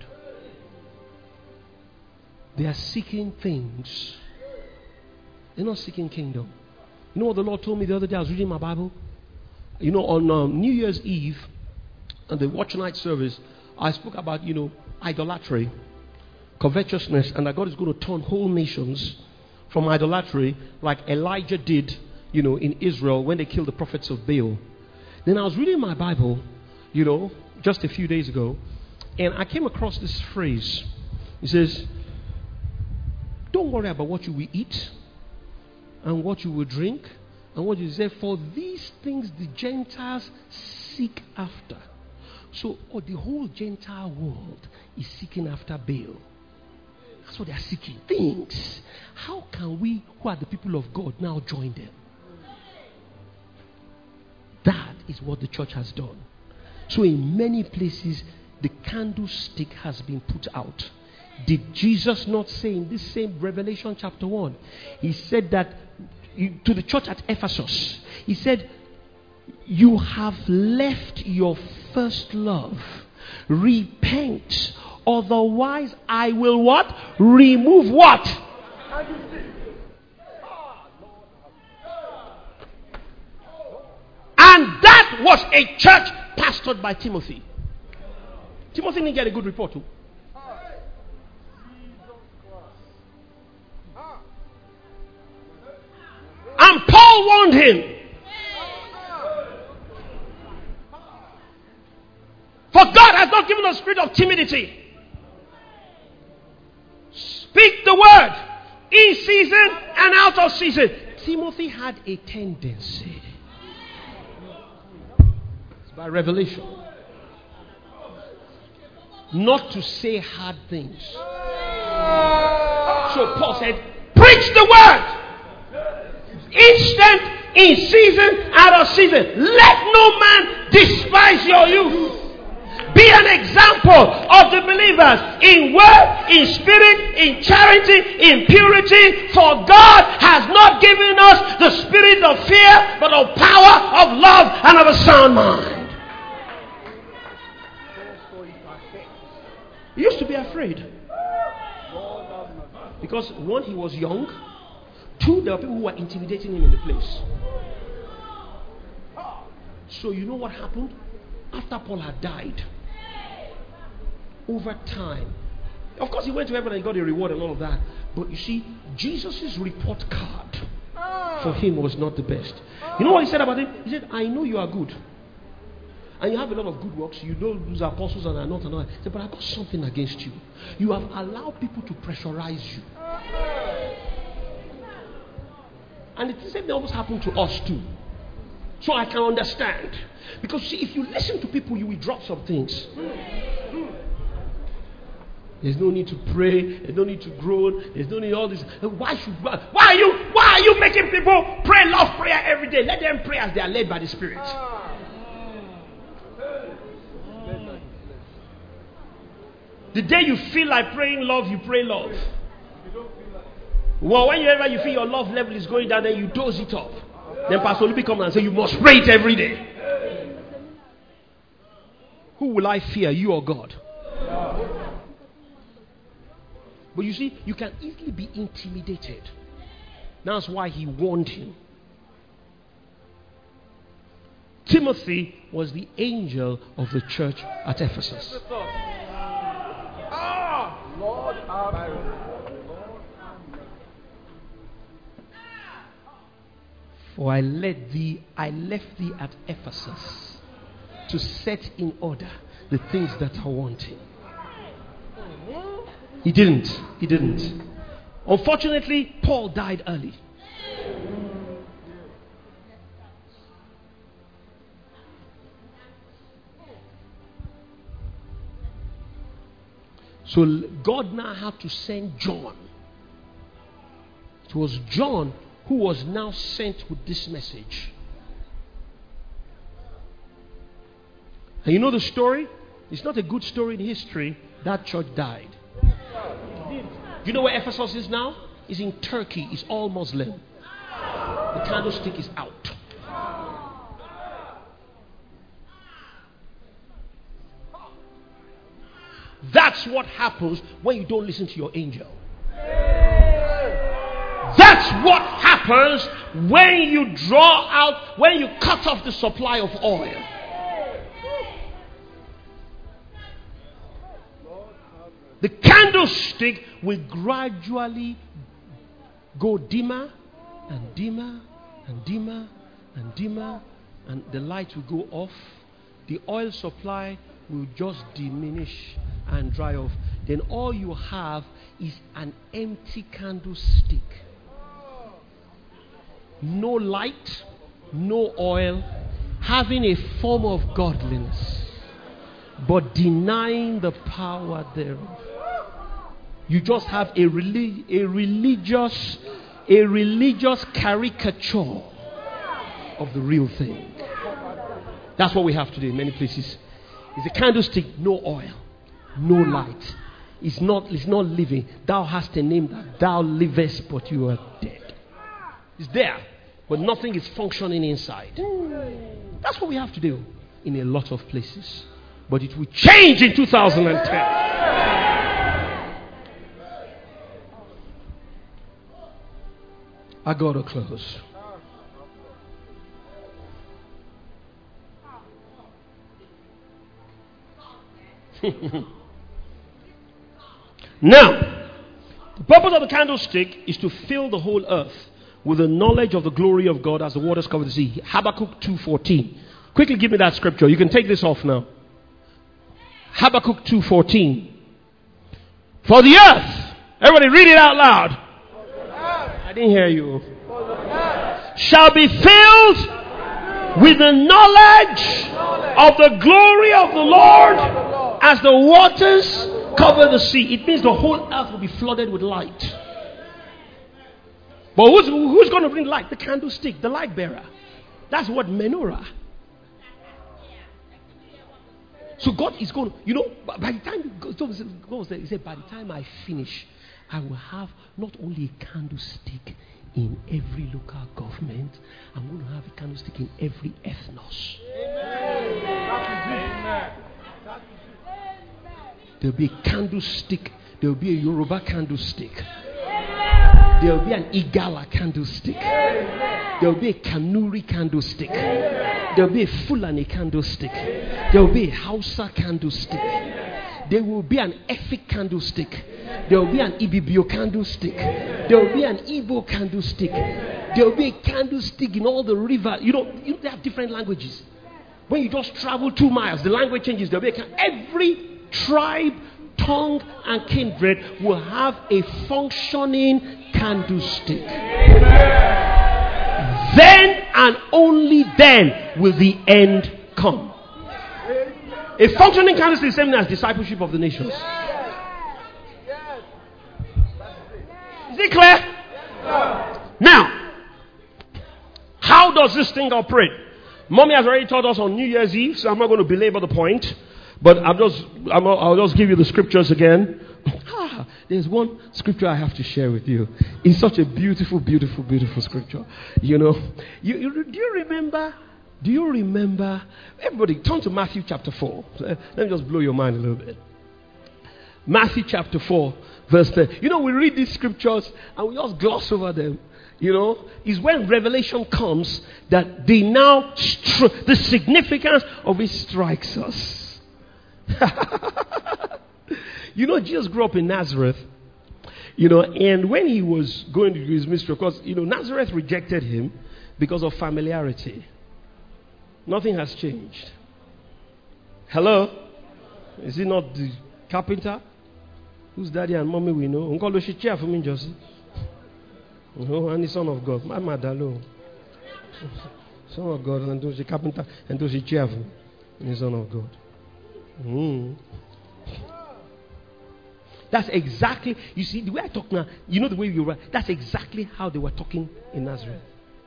They are seeking things. They're not seeking kingdom. You know what the Lord told me the other day? I was reading my Bible. On New Year's Eve, and the watch night service, I spoke about, idolatry, covetousness, and that God is going to turn whole nations from idolatry like Elijah did, in Israel when they killed the prophets of Baal. Then I was reading my Bible, just a few days ago, and I came across this phrase. It says, don't worry about what you will eat and what you will drink and what you say, for these things the Gentiles seek after. So, the whole Gentile world is seeking after Baal. That's what they are seeking. Things. How can we, who are the people of God, now join them? That is what the church has done. So, in many places, the candlestick has been put out. Did Jesus not say in this same Revelation chapter 1? He said that to the church at Ephesus, he said, you have left your first love. Repent. Otherwise, I will what? Remove what? And that was a church pastored by Timothy. Timothy didn't get a good report too. And Paul warned him. For God has not given us a spirit of timidity. Speak the word in season and out of season. Timothy had a tendency. It's by revelation. Not to say hard things. So Paul said, preach the word. Instant, in season, out of season. Let no man despise your youth. Be an example of the believers in word, in spirit, in charity, in purity. For God has not given us the spirit of fear, but of power, of love, and of a sound mind. He used to be afraid. Because one, he was young. Two, there were people who were intimidating him in the place. So you know what happened? After Paul had died, over time, of course he went to heaven and got a reward and all of that. But you see, Jesus' report card for him was not the best. You know what he said about him? He said, I know you are good. And you have a lot of good works. You know those apostles and are not and all that. He said, but I've got something against you. You have allowed people to pressurize you. And the same thing almost happened to us too. So I can understand. Because see, if you listen to people, you will drop some things. There's no need to pray. There's no need to groan. There's no need all this. Why are you making people pray love prayer every day? Let them pray as they are led by the Spirit. The day you feel like praying love, you pray love. Well, whenever you feel your love level is going down, then you dose it up. Then Pastor Olubi comes and say you must pray it every day. Who will I fear, you or God? But you see, you can easily be intimidated. That's why he warned him. Timothy was the angel of the church at Ephesus. For I left thee at Ephesus to set in order the things that are wanting. He didn't. Unfortunately, Paul died early. So God now had to send John. It was John who was now sent with this message. And you know the story? It's not a good story in history. That church died. You know where Ephesus is now? It's in Turkey. It's all Muslim. The candlestick is out. That's what happens when you don't listen to your angel. That's what happens when you when you cut off the supply of oil. The candlestick will gradually go dimmer and dimmer and dimmer and dimmer, and the light will go off. The oil supply will just diminish and dry off. Then all you have is an empty candlestick. No light, no oil, having a form of godliness, but denying the power thereof. You just have a religious caricature of the real thing. That's what we have today in many places. It's a candlestick, no oil, no light. It's not living. Thou hast a name that thou livest, but you are dead. It's there, but nothing is functioning inside. That's what we have to do in a lot of places. But it will change in 2010. I got to close. Now, the purpose of the candlestick is to fill the whole earth with the knowledge of the glory of God as the waters cover the sea. Habakkuk 2:14. Quickly give me that scripture. You can take this off now. Habakkuk 2:14. For the earth, everybody read it out loud. I didn't hear you. Shall be filled with the knowledge of the glory of the Lord as the waters cover the sea. It means the whole earth will be flooded with light. But who's going to bring light? The candlestick, the light bearer. That's what menorah. So God is going to, by the time God was there, he said, by the time I finish, I will have not only a candlestick in every local government, I'm going to have a candlestick in every ethnos. Amen. There will be a candlestick. There will be a Yoruba candlestick. There will be an Igala candlestick. There will be a Kanuri candlestick. There will be a Fulani candlestick. There will be a Hausa candlestick. There will be an Efik candlestick. There will be an Ibibio candlestick. There will be an Igbo candlestick. There will be a candlestick in all the rivers. They have different languages. When you just travel 2 miles, the language changes. There will be every tribe, tongue, and kindred will have a functioning candlestick. Then and only then will the end come. A functioning candlestick is the same as discipleship of the nations. Is it clear? Now, how does this thing operate? Mommy has already taught us on New Year's Eve, so I'm not going to belabor the point. But I'll just give you the scriptures again. There's one scripture I have to share with you. It's such a beautiful, beautiful, beautiful scripture. Do you remember? Everybody, turn to Matthew chapter 4. Let me just blow your mind a little bit. Matthew chapter 4, verse 10. We read these scriptures and we just gloss over them. is when revelation comes that the significance of it strikes us. Jesus grew up in Nazareth, and when he was going to do his ministry, of course, Nazareth rejected him because of familiarity. Nothing has changed. Hello? Is it not the carpenter whose daddy and mommy we know? And the Son of God. My mother, Son of God, and those carpenter, and those cheerful. And the Son of God. That's exactly, you see, the way I talk now, the way you write, that's exactly how they were talking in Nazareth.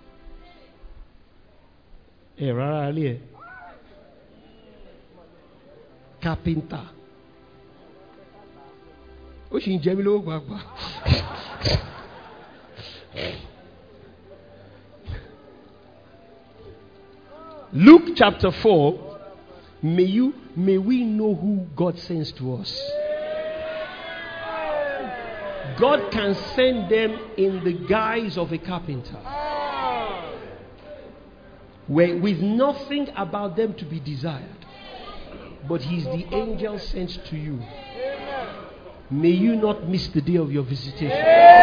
Carpenter. Luke chapter 4. May we know who God sends to us. God can send them in the guise of a carpenter, with nothing about them to be desired, but he's the angel sent to you. May you not miss the day of your visitation.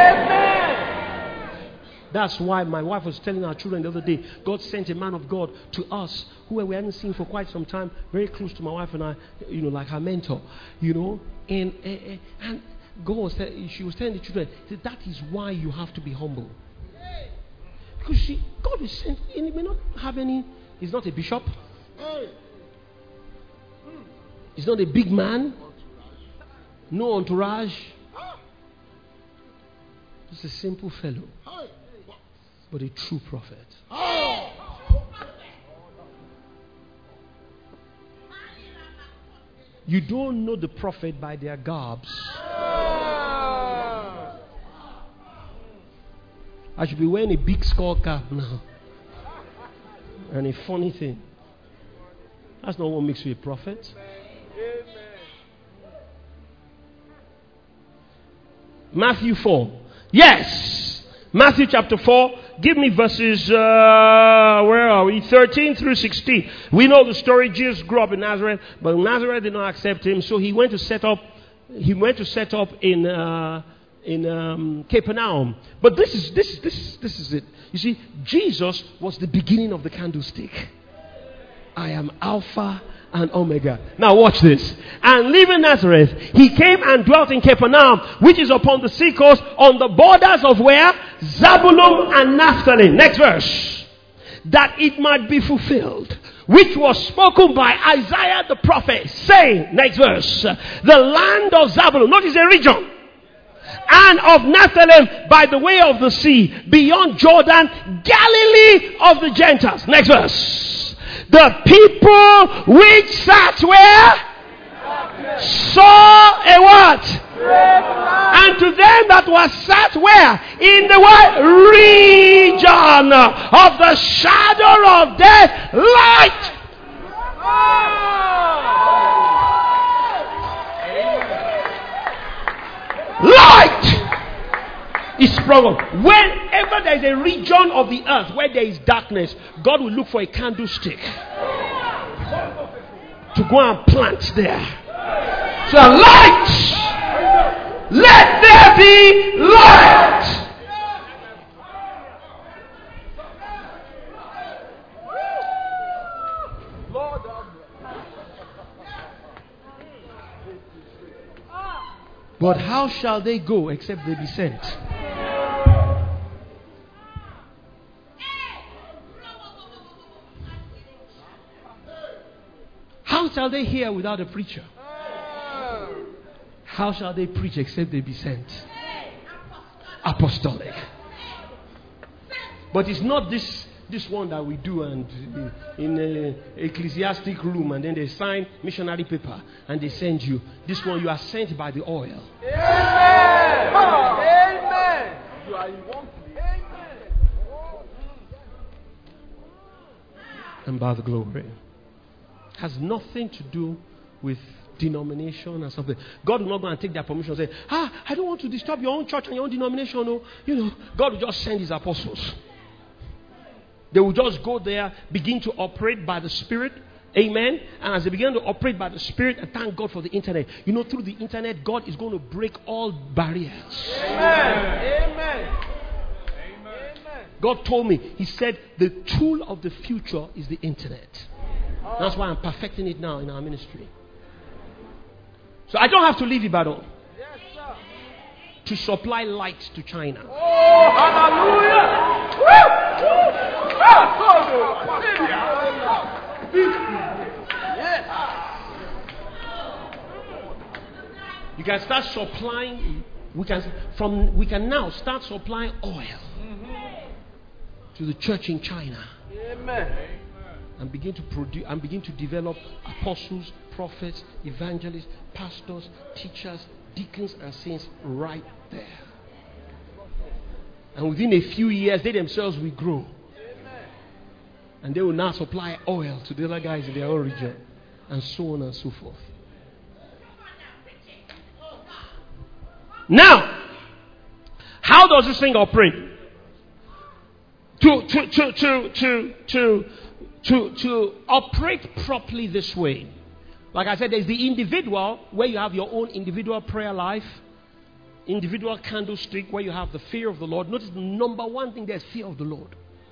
That's why my wife was telling our children the other day, God sent a man of God to us who we hadn't seen for quite some time, very close to my wife and I, like her mentor, and God she was telling the children that is why you have to be humble. Because God is sent, and he may not have any, he's not a bishop, he's not a big man, no entourage. He's a simple fellow, but a true prophet. You don't know the prophet by their garbs. I should be wearing a big skull cap now. And a funny thing. That's not what makes you a prophet. Matthew 4. Yes. Matthew chapter 4. Give me verses, where are we? 13 through 16. We know the story. Jesus grew up in Nazareth, but Nazareth did not accept him, so he went to set up in Capernaum. But this is it. You see, Jesus was the beginning of the candlestick. I am Alpha and Omega. Now watch this. And leaving Nazareth, he came and dwelt in Capernaum, which is upon the sea coast, on the borders of where? Zabulon and Naphtali. Next verse. That it might be fulfilled, which was spoken by Isaiah the prophet, saying, next verse, the land of Zabulon, notice a region, and of Naphtali by the way of the sea, beyond Jordan, Galilee of the Gentiles. Next verse. The people which sat where? Saw a what? And to them that was sat where? In the what? Region of the shadow of death, light. Light is sprung up. Whenever there is a region of the earth where there is darkness, God will look for a candlestick to go and plant there. So light! Let there be light! But how shall they go except they be sent? How shall they hear without a preacher? How shall they preach except they be sent? Apostolic. But it's not this one that we do and in an ecclesiastic room, and then they sign missionary paper and they send you. This one, you are sent by the oil. Amen. Amen. You are in one place. And by the glory. Has nothing to do with denomination and something. God will not go and take their permission and say, I don't want to disturb your own church and your own denomination. No. God will just send his apostles. They will just go there, begin to operate by the Spirit. Amen. And as they begin to operate by the Spirit, and thank God for the internet. Through the internet, God is going to break all barriers. Amen. Amen. God told me, he said, the tool of the future is the internet. That's why I'm perfecting it now in our ministry. So I don't have to leave Ibadan to supply light to China. Oh, hallelujah! You can start supplying. We can now start supplying oil to the church in China. Amen. And begin to produce and begin to develop apostles, prophets, evangelists, pastors, teachers, deacons, and saints right there. And within a few years, they themselves will grow. And they will now supply oil to the other guys in their own region, and so on and so forth. Now, how does this thing operate? To operate properly this way, like I said, there's the individual where you have your own individual prayer life, individual candlestick where you have the fear of the Lord. Notice the number one thing there is fear of the Lord.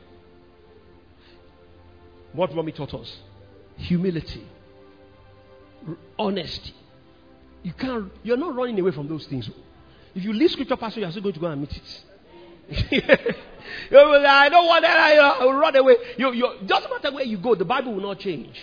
What Mommy taught us: humility, honesty. You're not running away from those things. If you leave scripture, pastor, you're still going to go and meet it. I don't want that. I will run away. Doesn't matter where you go, the Bible will not change.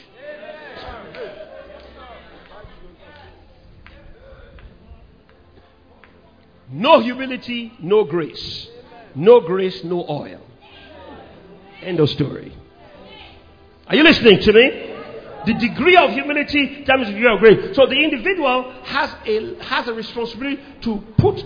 No humility, no grace. No grace, no oil. End of story. Are you listening to me? The degree of humility times the degree of grace. So the individual has a responsibility to put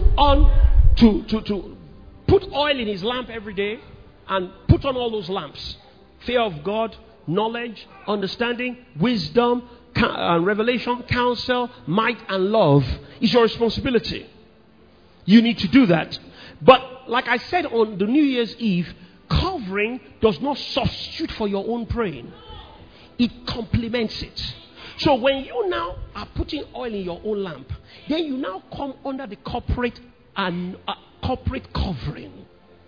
oil in his lamp every day and put on all those lamps. Fear of God, knowledge, understanding, wisdom, revelation, counsel, might, and love is your responsibility. You need to do that. But like I said on the New Year's Eve, covering does not substitute for your own praying. It complements it. So when you now are putting oil in your own lamp, then you now come under the corporate covering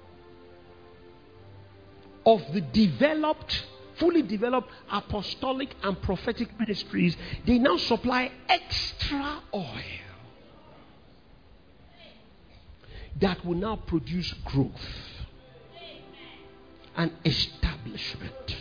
of the fully developed apostolic and prophetic ministries. They now supply extra oil that will now produce growth and establishment.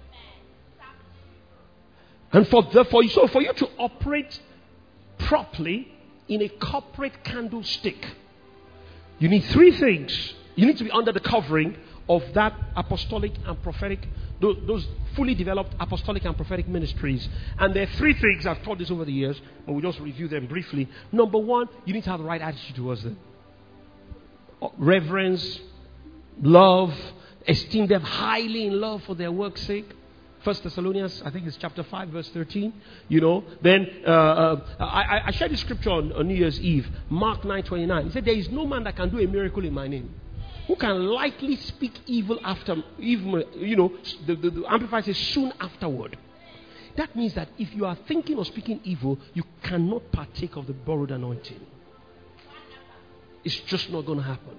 And for you to operate properly in a corporate candlestick, you need three things. You need to be under the covering of that apostolic and prophetic, those fully developed apostolic and prophetic ministries. And there are three things. I've taught this over the years, but we'll just review them briefly. Number one, you need to have the right attitude towards them. Reverence, love, esteem them highly in love for their work's sake. 1 Thessalonians, I think it's chapter 5, verse 13. Then I shared the scripture on New Year's Eve, Mark 9:29. He said, "There is no man that can do a miracle in my name, who can lightly speak evil after, the Amplified says soon afterward." That means that if you are thinking of speaking evil, you cannot partake of the borrowed anointing. It's just not going to happen.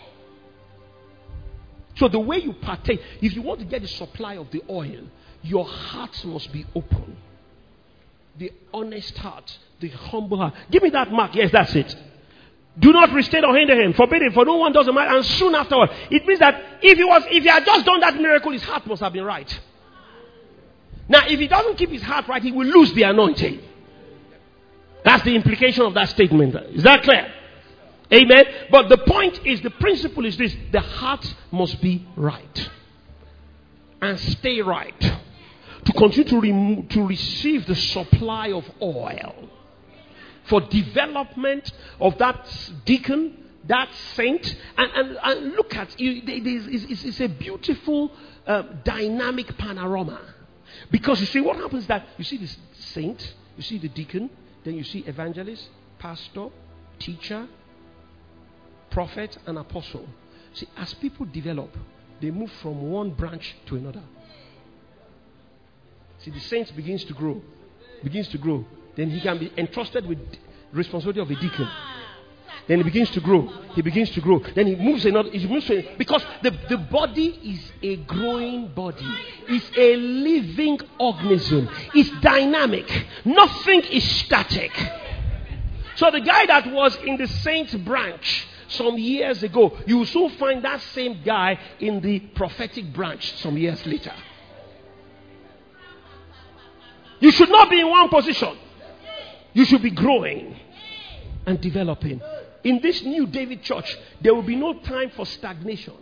So the way you partake, if you want to get the supply of the oil, your heart must be open. The honest heart, the humble heart. Give me that mark. Yes, that's it. Do not restrain or hinder him. Forbid him, for no one does a matter. And soon afterward, it means that if he had just done that miracle, his heart must have been right. Now, if he doesn't keep his heart right, he will lose the anointing. That's the implication of that statement. Is that clear? Amen. But the point is, the principle is this: the heart must be right and stay right to continue to receive the supply of oil for development of that deacon, that saint. And look at it, it's a beautiful dynamic panorama, because you see what happens is that you see this saint, You see the deacon, then you see evangelist, pastor, teacher, prophet, and apostle. See, as people develop, they move from one branch to another. See, the saint begins to grow. Then he can be entrusted with responsibility of a deacon. Then he begins to grow. Then he moves another. Because the body is a growing body. It's a living organism. It's dynamic. Nothing is static. So the guy that was in the saint's branch some years ago, you will soon find that same guy in the prophetic branch some years later. You should not be in one position. You should be growing and developing. In this new David church, there will be no time for stagnation.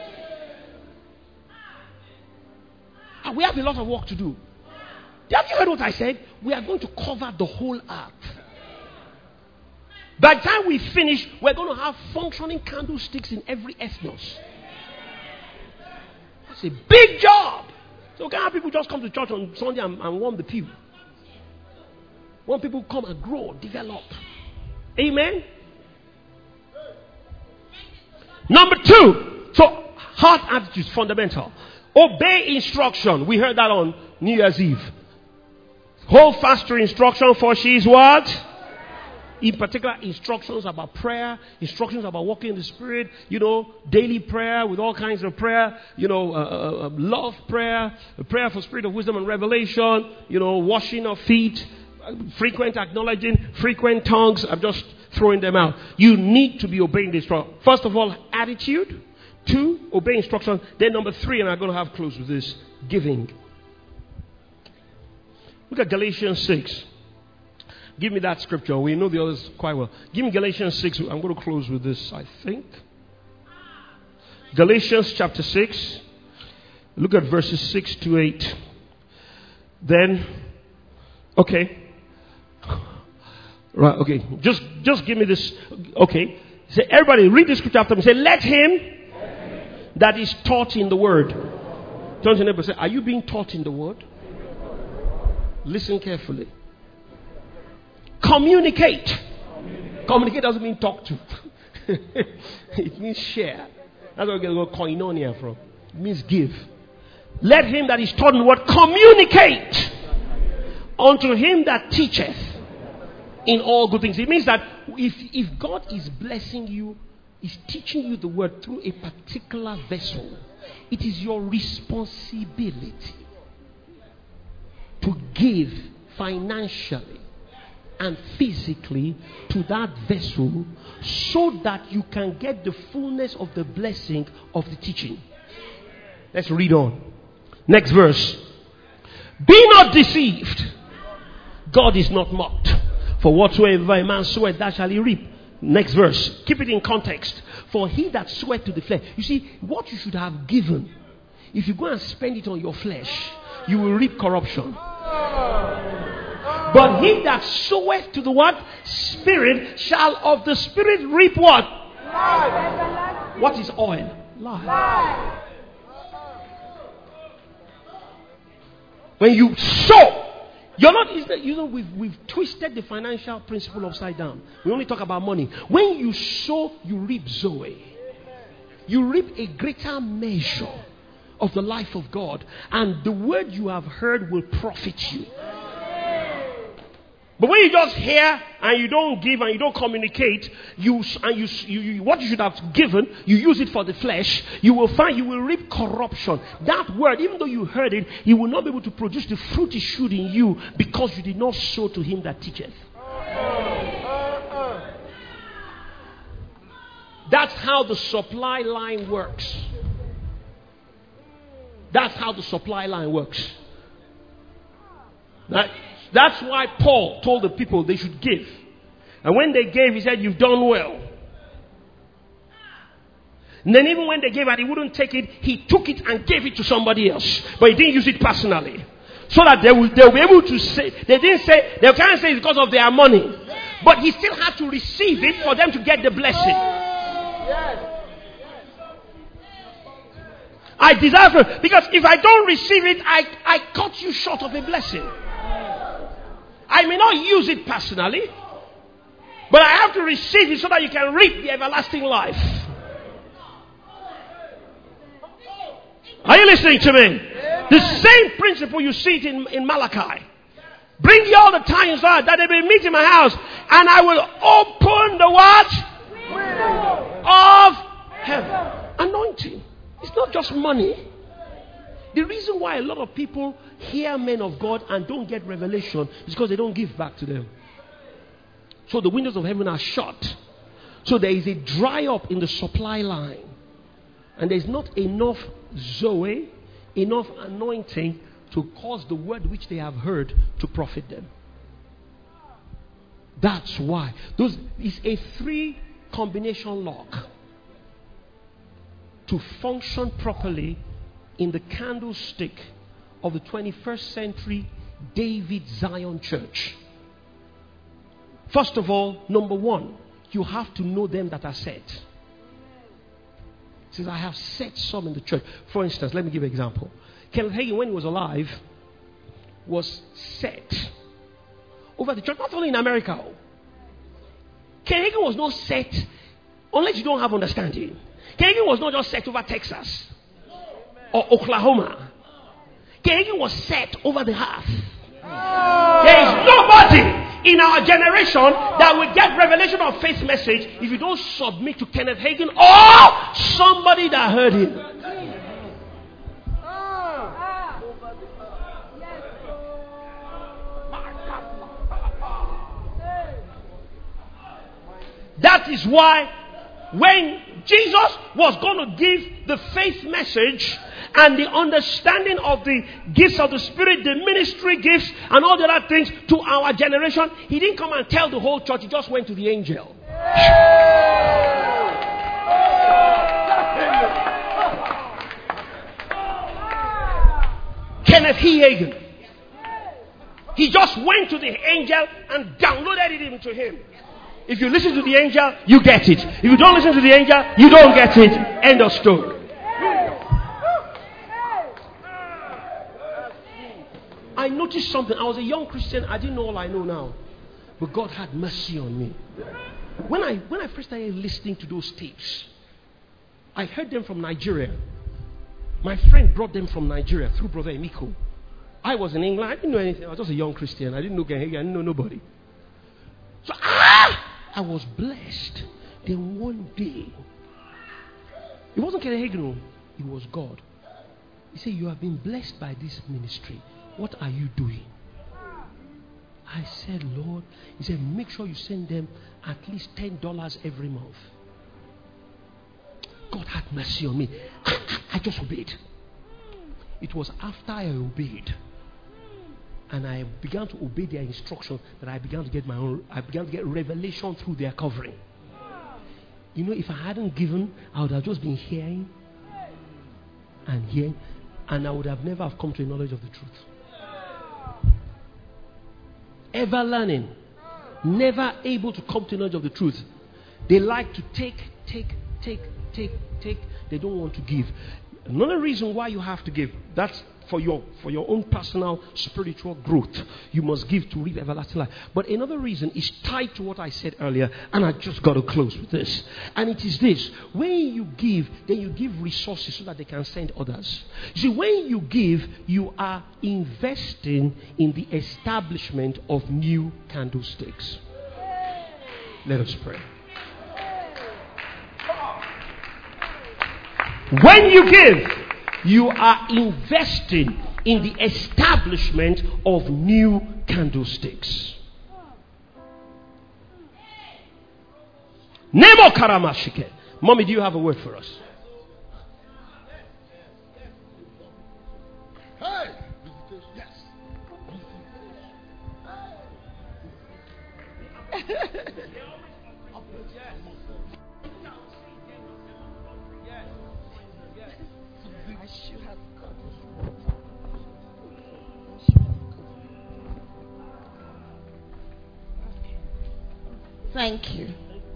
And we have a lot of work to do. Have you heard what I said? We are going to cover the whole earth. By the time we finish, we're going to have functioning candlesticks in every ethnos. That's a big job. So can't have people just come to church on Sunday and warm the pew. Want people come and grow, develop. Amen? Number 2. So, heart attitude is fundamental. Obey instruction. We heard that on New Year's Eve. Hold fast to instruction, for she is what? In particular, instructions about prayer, instructions about walking in the Spirit, daily prayer with all kinds of prayer, love prayer, prayer for spirit of wisdom and revelation, washing of feet, frequent acknowledging, frequent tongues. I'm just throwing them out. You need to be obeying the instruction. First of all, attitude. 2, obey instruction. Then number 3, and I'm going to have close with this, giving. Look at Galatians 6. Give me that scripture. We know the others quite well. Give me Galatians 6. I'm going to close with this, I think. Galatians chapter 6. Look at verses 6 to 8. Then, okay. Right, okay. Just give me this. Okay. Say, everybody, read the scripture after me. Say, let him that is taught in the word. Turn to your neighbor and say, are you being taught in the word? Listen carefully. Communicate. Communicate doesn't mean talk to. It means share. That's where we get the word koinonia from. It means give. Let him that is taught in the word communicate unto him that teacheth in all good things. It means that if God is blessing you, is teaching you the word through a particular vessel, it is your responsibility to give financially and physically to that vessel so that you can get the fullness of the blessing of the teaching. Let's read on. Next verse. Be not deceived. God is not mocked. For whatsoever a man soweth, that shall he reap. Next verse. Keep it in context. For he that soweth to the flesh. You see, what you should have given, if you go and spend it on your flesh, you will reap corruption. But he that soweth to the what? Spirit shall of the Spirit reap what? Life. What is oil? Life. When you sow, you're not, we've twisted the financial principle upside down. We only talk about money. When you sow, you reap Zoe. You reap a greater measure of the life of God. And the word you have heard will profit you. But when you just hear and you don't give and you don't communicate, what you should have given, you use it for the flesh, you will find you will reap corruption. That word, even though you heard it, you will not be able to produce the fruit it should in you because you did not sow to him that teacheth. That's how the supply line works. That's how the supply line works. That's why Paul told the people they should give. And when they gave, he said, you've done well. And then even when they gave and he wouldn't take it, he took it and gave it to somebody else. But he didn't use it personally. So that they'll be able to say, they can't say it's because of their money. But he still had to receive it for them to get the blessing. Yes. I deserve it. Because if I don't receive it, I cut you short of a blessing. I I may not use it personally, but I have to receive it so that you can reap the everlasting life. Are you listening to me? The same principle, you see it in Malachi. Bring ye all the tithes out, that they may meet in my house, and I will open the what? Of heaven. Anointing. It's not just money. The reason why a lot of people hear men of God and don't get revelation is because they don't give back to them. So the windows of heaven are shut. So there is a dry up in the supply line. And there's not enough Zoe, enough anointing to cause the word which they have heard to profit them. That's why. It's a 3 combination lock to function properly in the candlestick of the 21st century David Zion Church. First of all, number 1, you have to know them that are set. He says, I have set some in the church. For instance, let me give an example. Kenneth Hagin, when he was alive, was set over the church, not only in America. Kenneth Hagin was not set unless you don't have understanding. Kenneth Hagin was not just set over Texas or Oklahoma. Kenneth Hagin was set over the earth. There is nobody in our generation that will get revelation of faith message if you don't submit to Kenneth Hagin or somebody that heard him. That is why when Jesus was going to give the faith message and the understanding of the gifts of the Spirit, the ministry gifts and all the other things to our generation, he didn't come and tell the whole church. He just went to the angel. Kenneth Hagin. He just went to the angel and downloaded it into him. If you listen to the angel, you get it. If you don't listen to the angel, you don't get it. End of story. I noticed something. I was a young Christian. I didn't know all I know now. But God had mercy on me. When I first started listening to those tapes, I heard them from Nigeria. My friend brought them from Nigeria through Brother Emiko. I was in England. I didn't know anything. I was just a young Christian. I didn't know Kenneth Hagin. I didn't know nobody. So I was blessed. Then one day, it wasn't Kenneth Hagin, it was God. He said, you have been blessed by this ministry. What are you doing? I said, Lord. He said, make sure you send them at least $10 every month. God had mercy on me. I just obeyed. It was after I obeyed and I began to obey their instructions that I began to get revelation through their covering. You know, if I hadn't given, I would have just been hearing and hearing, and I would have never have come to a knowledge of the truth. Ever learning, never able to come to a knowledge of the truth. They like to take. They don't want to give. Another reason why you have to give, that's for your own personal spiritual growth. You must give to reap everlasting life. But another reason is tied to what I said earlier, and I just got to close with this. And it is this: when you give, then you give resources so that they can send others. You see, when you give, you are investing in the establishment of new candlesticks. Let us pray. When you give, you are investing in the establishment of new candlesticks. Nemo Karamashike. Mommy, do you have a word for us? Hey! Yes. Thank you.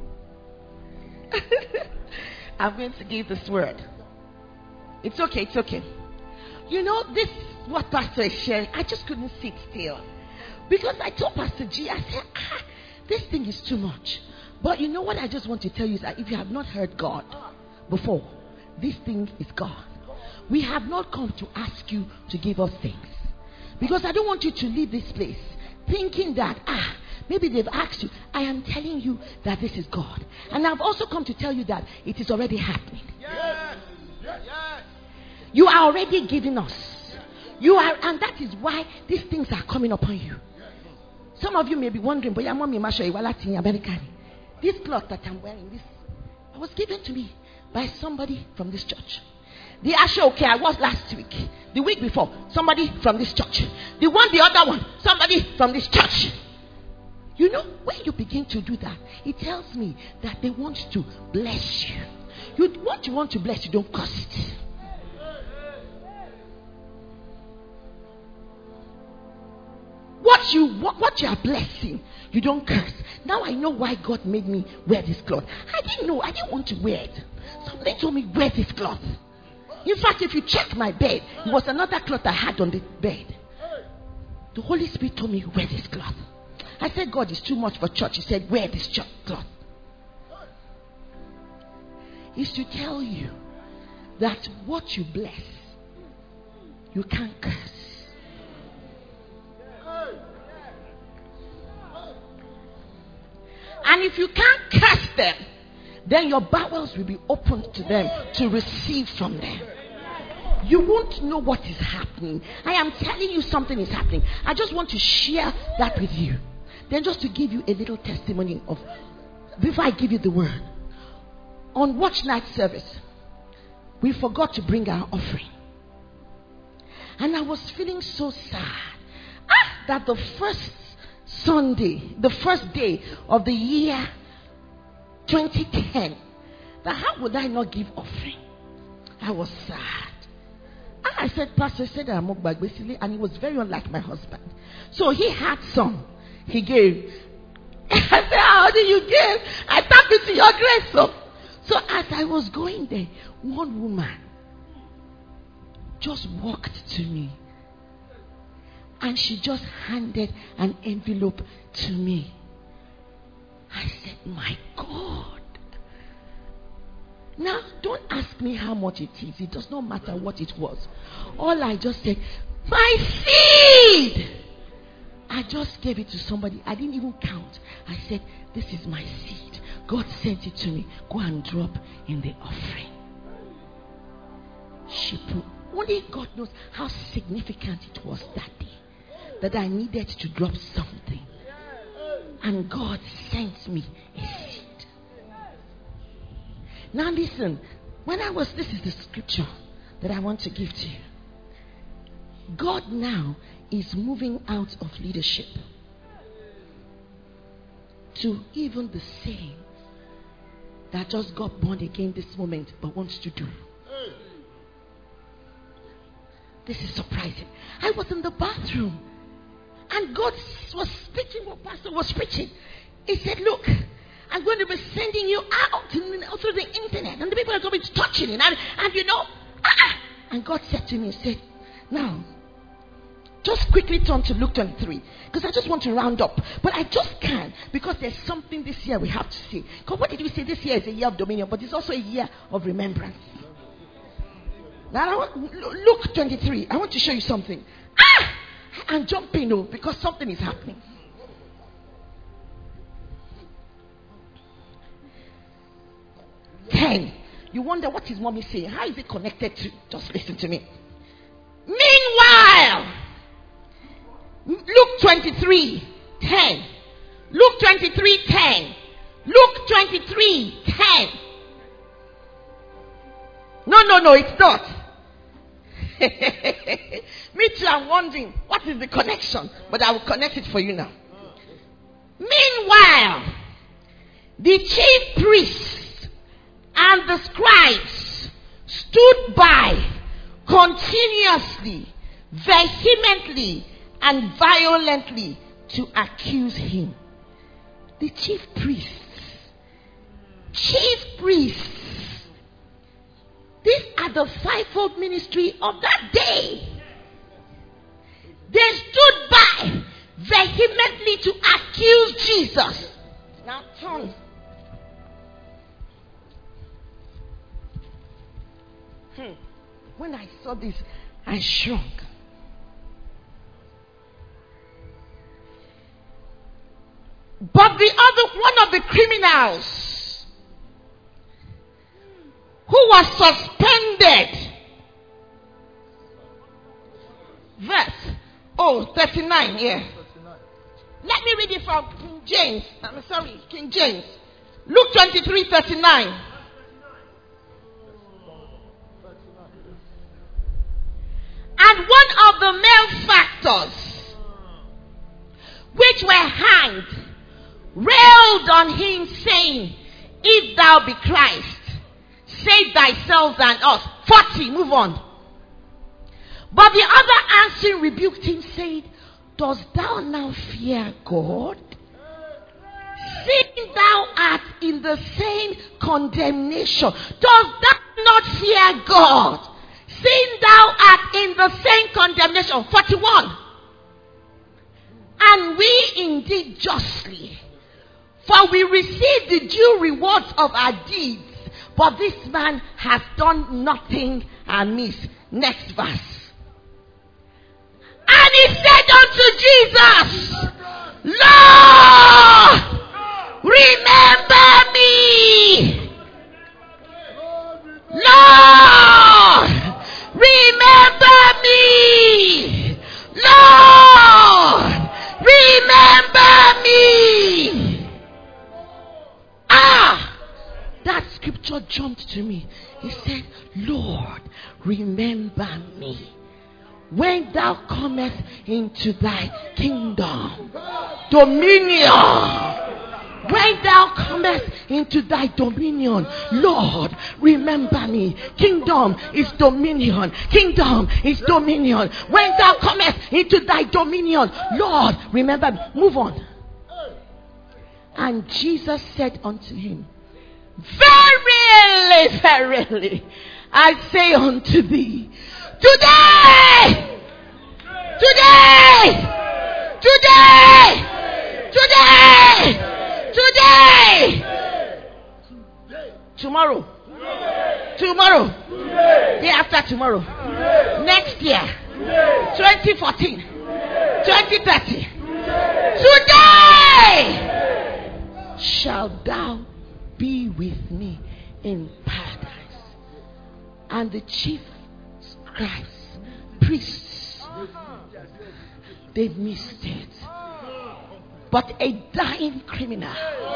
I'm going to give this word. It's okay. You know, this what Pastor is sharing, I just couldn't sit still. Because I told Pastor G, I said, this thing is too much. But you know what I just want to tell you is that if you have not heard God before, this thing is God. We have not come to ask you to give us things. Because I don't want you to leave this place thinking that, maybe they've asked you. I am telling you that this is God. And I've also come to tell you that it is already happening. Yes. Yes. You are already giving us. You are, and that is why these things are coming upon you. Some of you may be wondering, but this cloth that I'm wearing, this was given to me by somebody from this church. The Ashoke I was last week, the week before, somebody from this church. The other one, somebody from this church. You know, when you begin to do that, it tells me that they want to bless you. What you want to bless, you don't curse it. What you are blessing, you don't curse. Now I know why God made me wear this cloth. I didn't know. I didn't want to wear it. Somebody told me, wear this cloth. In fact, if you check my bed, it was another cloth I had on the bed. The Holy Spirit told me, wear this cloth. I said, God, is too much for church. He said, wear this cloth. It's to tell you that what you bless, you can't curse. And if you can't curse them, then your bowels will be open to them to receive from them. You won't know what is happening. I am telling you something is happening. I just want to share that with you. Then just to give you a little testimony of, before I give you the word. On watch night service, we forgot to bring our offering. And I was feeling so sad that the first Sunday, the first day of the year 2010, that how would I not give offering? I was sad. And I said, Pastor said I'm basically, and he was very unlike my husband. So he had some. He gave. I said, how do you give? I tap into your grace. So as I was going there, one woman just walked to me. And she just handed an envelope to me. I said, my God. Now, don't ask me how much it is. It does not matter what it was. All I just said, my seed. I just gave it to somebody. I didn't even count. I said, this is my seed. God sent it to me. Go and drop in the offering. She put, only God knows how significant it was that day, that I needed to drop something. And God sent me a seed. Now listen, this is the scripture that I want to give to you. God now is moving out of leadership to even the same that just got born again this moment but wants to do. This is surprising. I was in the bathroom and God was speaking what Pastor was preaching. He said, look, I'm going to be sending you out through the internet, and the people are going to be touching it. And you know, and God said to me, he said, now, just quickly turn to Luke 23, because I just want to round up. But I just can't, because there's something this year we have to see. Because what did we say? This year is a year of dominion, but it's also a year of remembrance. Now, Luke 23, I want to show you something. And jump in, because something is happening. You wonder what is mommy saying? How is it connected to? Just listen to me. Meanwhile, Luke 23:10. Luke 23:10. Luke 23:10. No, it's not. Me too, I'm wondering what is the connection, but I will connect it for you now. Meanwhile, the chief priests and the scribes stood by continuously, vehemently, and violently to accuse him. The chief priests. These are the fivefold ministry of that day. They stood by vehemently to accuse Jesus. Now turn. When I saw this, I shrunk. But one of the criminals who was suspended, verse 39, yeah. Let me read it from King James. King James. Luke 23:39. And one of the malefactors which were hanged railed on him, saying, If thou be Christ, save thyself and us. 40, move on. But the other answering rebuked him, saying, Dost thou now fear God, seeing thou art in the same condemnation? Dost thou not fear God, seeing thou art in the same condemnation? 41. And we indeed justly, for we receive the due rewards of our deeds, but this man has done nothing amiss. Next verse. And he said unto Jesus, Lord, remember me. Lord, remember me. Lord, remember me. That scripture jumped to me. He said, Lord, remember me when thou comest into thy kingdom, dominion. When thou comest into thy dominion, Lord, remember me. Kingdom is dominion. Kingdom is dominion. When thou comest into thy dominion, Lord, remember me. Move on. And Jesus said unto him, Verily, verily, I say unto thee, today, today, today, today, today, tomorrow, tomorrow, day after tomorrow, next year, 2014, 2030, today shalt thou be with me in paradise. And the chief scribes, priests, they missed it. But a dying criminal,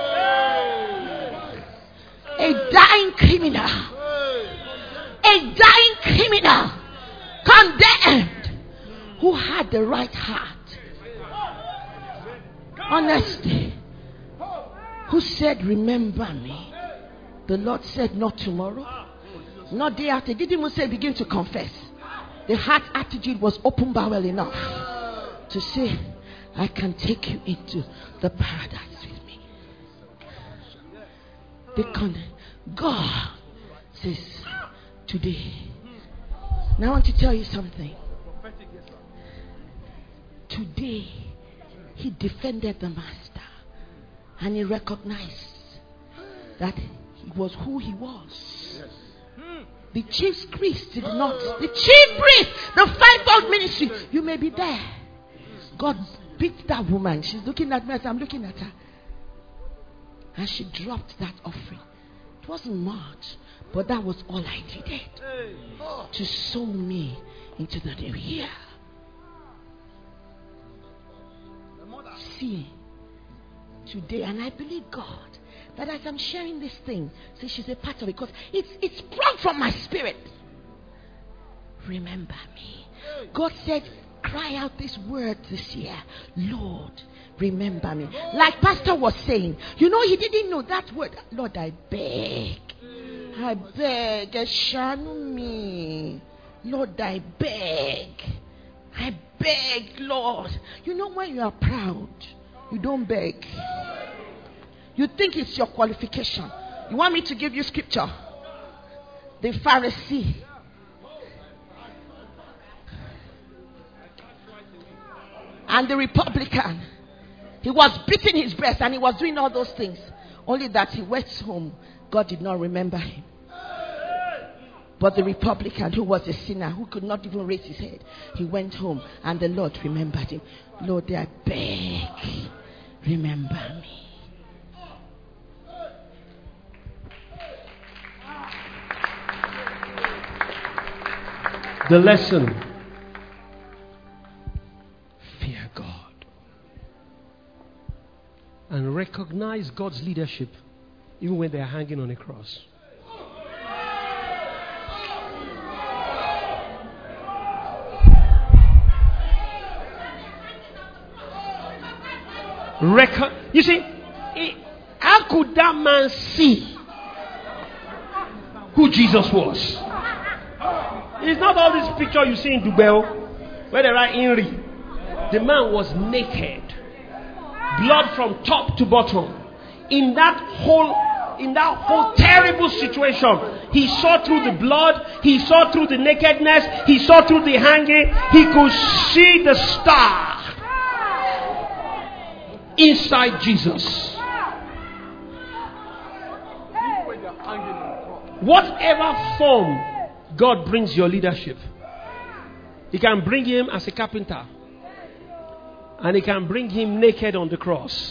condemned, who had the right heart, honesty, who said, remember me. The Lord said, not tomorrow, not day after. Didn't even say begin to confess. The heart attitude was open bowel enough to say, I can take you into the paradise with me. God says, today. Now I want to tell you something. Today, he defended the master. And he recognized that he was who he was. The chief priest did not. The chief priest, the fivefold ministry. You may be there. God picked that woman. She's looking at me as I'm looking at her. And she dropped that offering. It wasn't much, but that was all I needed to sow me into the new year. See, today, and I believe God that as I'm sharing this thing, see, she's a part of it because it's brought from my spirit. Remember me. God said, cry out this word this year, Lord, remember me. Like Pastor was saying, you know, he didn't know that word. Lord, I beg, shanu me. Lord, I beg, Lord. You know, when you are proud, you don't beg. You think it's your qualification. You want me to give you scripture? The And the Republican, he was beating his breast and he was doing all those things. Only that he went home, God did not remember him. But the Republican, who was a sinner, who could not even raise his head, he went home and the Lord remembered him. Lord, I beg, remember me. The lesson: fear God and recognize God's leadership even when they are hanging on a cross. You see, how could that man see who Jesus was? It's not all this picture you see in Dubai where they write Inri. The man was naked, blood from top to bottom. In that whole terrible situation, he saw through the blood, he saw through the nakedness, he saw through the hanging. He could see the star inside Jesus. Whatever form God brings your leadership, He can bring him as a carpenter, and He can bring him naked on the cross.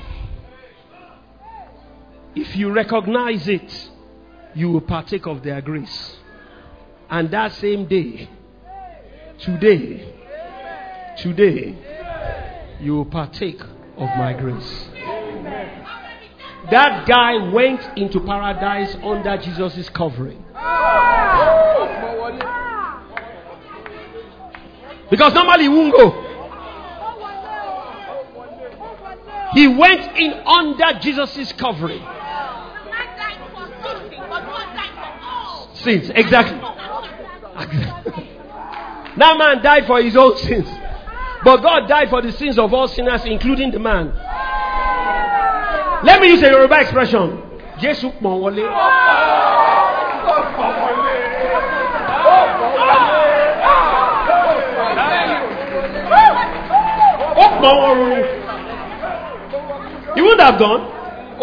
If you recognize it, you will partake of their grace. And that same day, today, you will partake of my grace. That guy went into paradise under Jesus' covering. Because normally he won't go. He went in under Jesus' covering. Sins, exactly. That man died for his own sins. But God died for the sins of all sinners, including the man. Let me use a Yoruba expression. Jesus pon wole. He wouldn't have gone.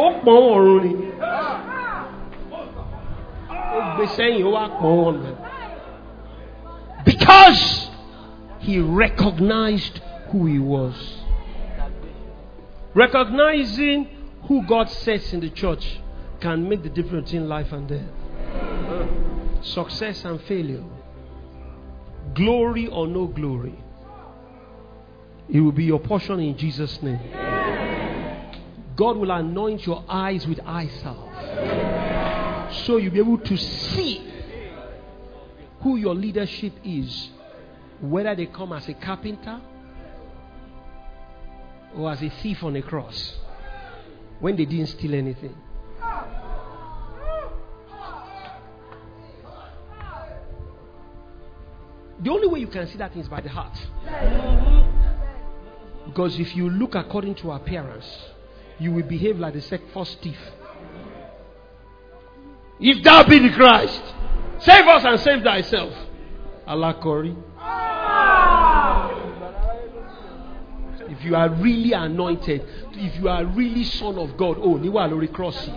Because he recognized who he was. Recognizing who God sets in the church can make the difference in life and death. Success and failure. Glory or no glory. It will be your portion in Jesus' name. God will anoint your eyes with eye salve, so you'll be able to see who your leadership is, whether they come as a carpenter or as a thief on a cross, when they didn't steal anything. The only way you can see that is by the heart. Because if you look according to appearance, you will behave like the first thief. If thou be the Christ, save us and save thyself. Allah Kori. If you are really anointed, if you are really son of God, niwa lori cross.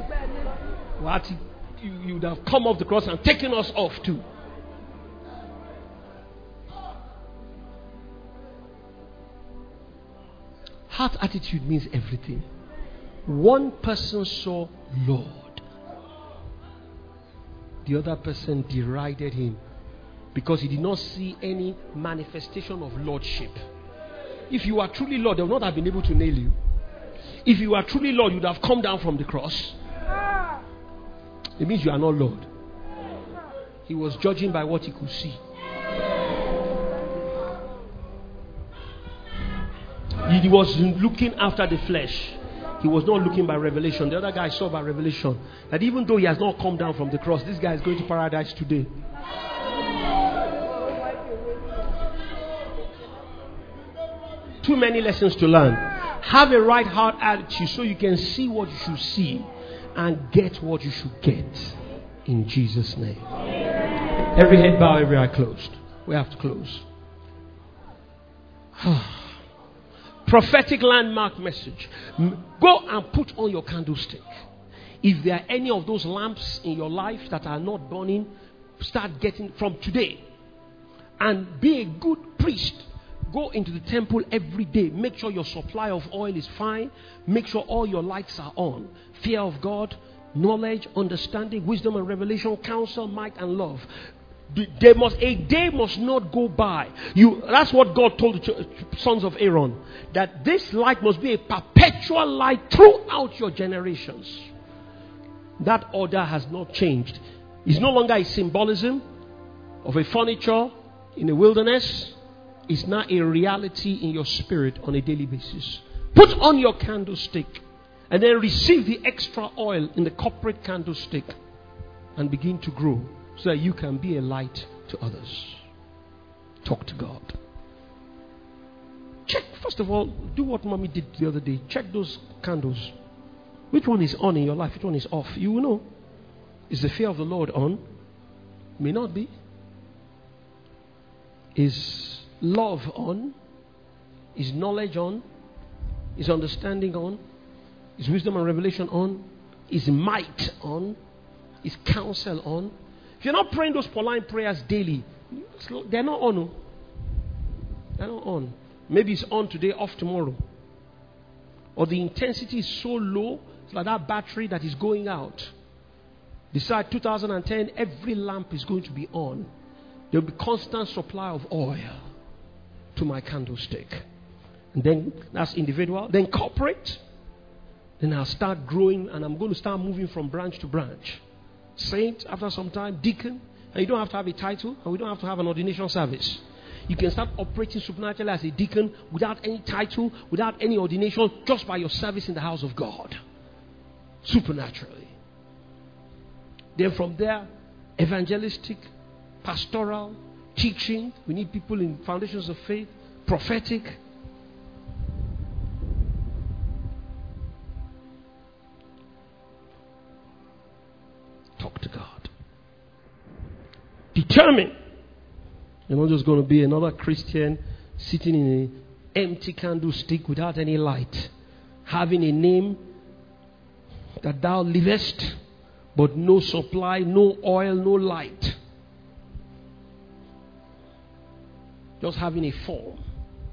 You would have come off the cross and taken us off too. Heart attitude means everything. One person saw Lord. The other person derided him because he did not see any manifestation of lordship. If you are truly Lord, they would not have been able to nail you. If you are truly Lord, you would have come down from the cross. It means you are not Lord. He was judging by what he could see. He was looking after the flesh. He was not looking by revelation. The other guy saw by revelation that even though he has not come down from the cross, this guy is going to paradise today. Too many lessons to learn. Have a right heart attitude so you can see what you should see and get what you should get. In Jesus' name. Every head bowed, every eye closed. We have to close. Prophetic landmark message. Go and put on your candlestick. If there are any of those lamps in your life that are not burning, start getting from today. And be a good priest. Go into the temple every day. Make sure your supply of oil is fine. Make sure all your lights are on. Fear of God, knowledge, understanding, wisdom and revelation, counsel, might and love. A day must not go by. That's what God told the sons of Aaron. That this light must be a perpetual light throughout your generations. That order has not changed. It's no longer a symbolism of a furniture in the wilderness. It's now a reality in your spirit on a daily basis. Put on your candlestick and then receive the extra oil in the corporate candlestick and begin to grow so that you can be a light to others. Talk to God. Check, first of all, do what mommy did the other day. Check those candles. Which one is on in your life? Which one is off? You will know. Is the fear of the Lord on? May not be. Is love on? Is knowledge on? Is understanding on? Is wisdom and revelation on? Is might on? Is counsel on? If you're not praying those Pauline prayers daily, they're not on. They're not on. Maybe it's on today, off tomorrow. Or the intensity is so low, it's like that battery that is going out. Decide 2010, every lamp is going to be on. There will be constant supply of oil to my candlestick. And then that's individual. Then corporate. Then I'll start growing and I'm going to start moving from branch to branch. Saint, after some time, deacon. And you don't have to have a title and we don't have to have an ordination service. You can start operating supernaturally as a deacon without any title, without any ordination, just by your service in the house of God. Supernaturally. Then from there, evangelistic, pastoral, teaching. We need people in foundations of faith, prophetic. Talk to God. Determine. You're not just going to be another Christian sitting in an empty candlestick without any light, having a name that thou livest, but no supply, no oil, no light. Just having a form.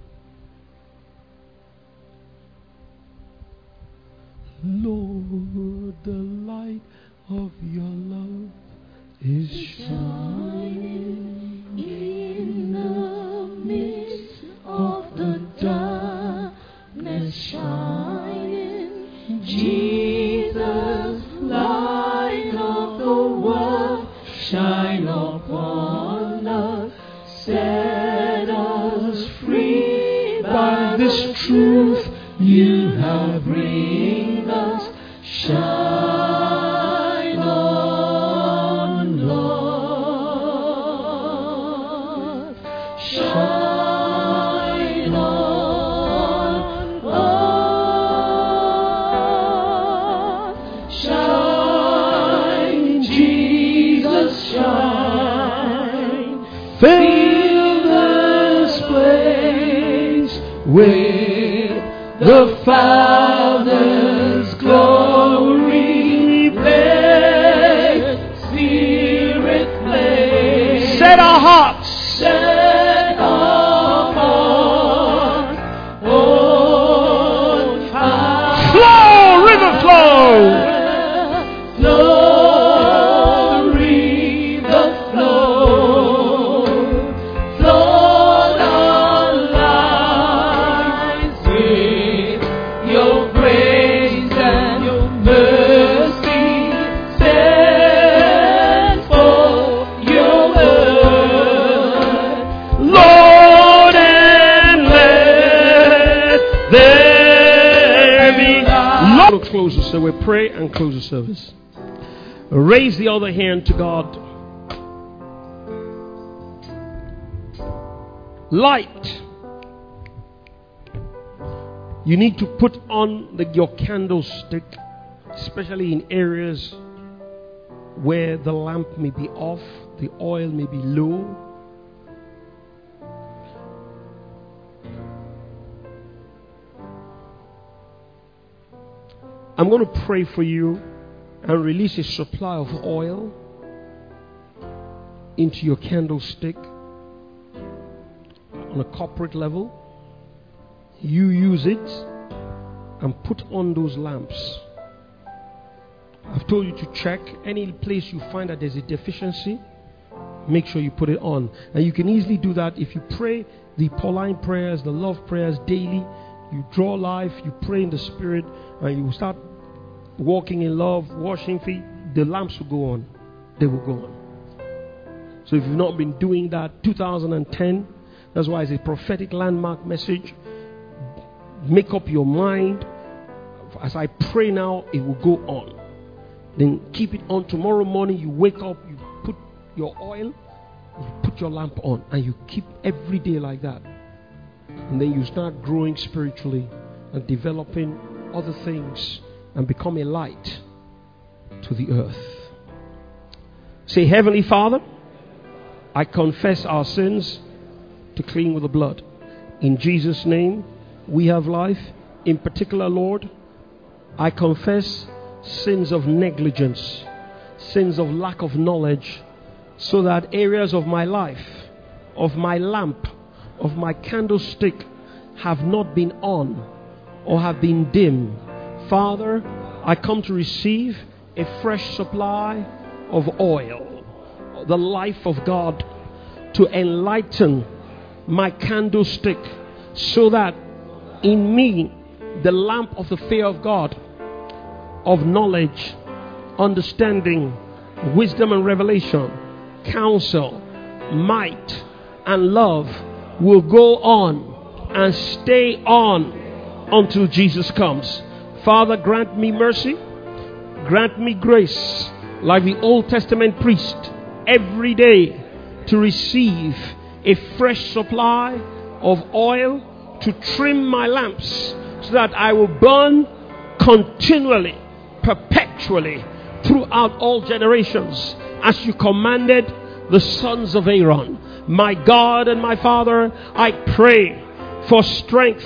Lord, the light of your love is shining in the midst of the darkness, shining. Jesus, light of the world, shine upon us, set us free by this truth you have bring us. Shine on, Lord. Shine on us. Shine, Jesus, shine. Fill this place with the Father's glory. Let Spirit play. Set our hearts. Set our hearts on fire. Flow, river flow. Flow, river flow. Flood our lives with your grace and your mercy. Send forth your word, Lord, and let there be light. Look closer, so we pray and close the service. Raise the other hand to God. Light. You need to put on your candlestick, especially in areas where the lamp may be off, the oil may be low. I'm going to pray for you and release a supply of oil into your candlestick on a corporate level. You use it and put on those lamps. I've told you to check any place you find that there's a deficiency. Make sure you put it on. And you can easily do that if you pray the Pauline prayers, the love prayers daily. You draw life, you pray in the Spirit, and you start walking in love, washing feet. The lamps will go on. They will go on. So if you've not been doing that, 2010, that's why it's a prophetic landmark message. Make up your mind. As I pray now, it will go on. Then keep it on. Tomorrow morning, you wake up, you put your oil, you put your lamp on, and you keep every day like that. And then you start growing spiritually and developing other things and become a light to the earth. Say, Heavenly Father, I confess our sins to clean with the blood. In Jesus' name, we have life. In particular, Lord, I confess sins of negligence, sins of lack of knowledge, so that areas of my life, of my lamp, of my candlestick have not been on or have been dim. Father, I come to receive a fresh supply of oil, the life of God, to enlighten my candlestick, so that in me, the lamp of the fear of God, of knowledge, understanding, wisdom and revelation, counsel, might and love will go on and stay on until Jesus comes. Father, grant me mercy, grant me grace, like the Old Testament priest, every day to receive a fresh supply of oil to trim my lamps, so that I will burn continually, perpetually, throughout all generations, as you commanded the sons of Aaron. My God and my Father, I pray for strength.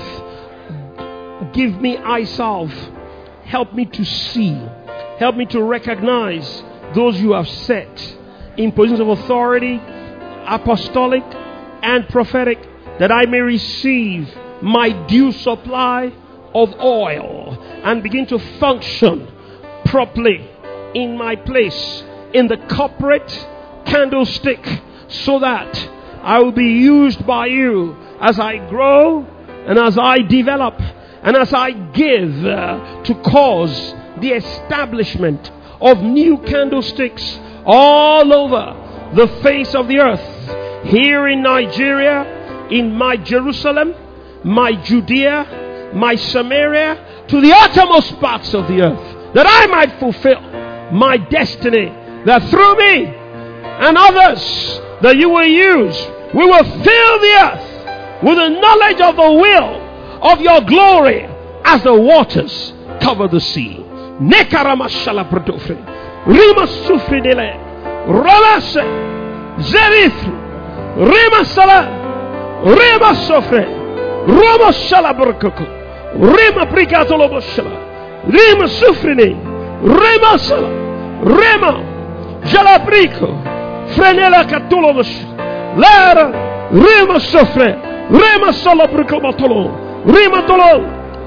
Give me eye salve. Help me to see. Help me to recognize those you have set in positions of authority, apostolic and prophetic, that I may receive my due supply of oil and begin to function properly in my place in the corporate candlestick, so that I will be used by you as I grow and as I develop and as I give to cause the establishment of new candlesticks all over the face of the earth. Here in Nigeria, in my Jerusalem, my Judea, my Samaria, to the uttermost parts of the earth, that I might fulfill my destiny, that through me and others that you will use, we will fill the earth with the knowledge of the will of your glory as the waters cover the sea. Nekaramashala Prodofre, Rima Sufridele, Rolase, Zerith, Rima Sala, Rima Sofre, Roma Shala Burkoko, Rima Pricatolo Shala, Rima Sufrine, Rima Sala, Rima Jalabrico, Frenela Catolosh, Lara, Rima Sofre, Rima Sala Brucomatolo, Rima Tolo,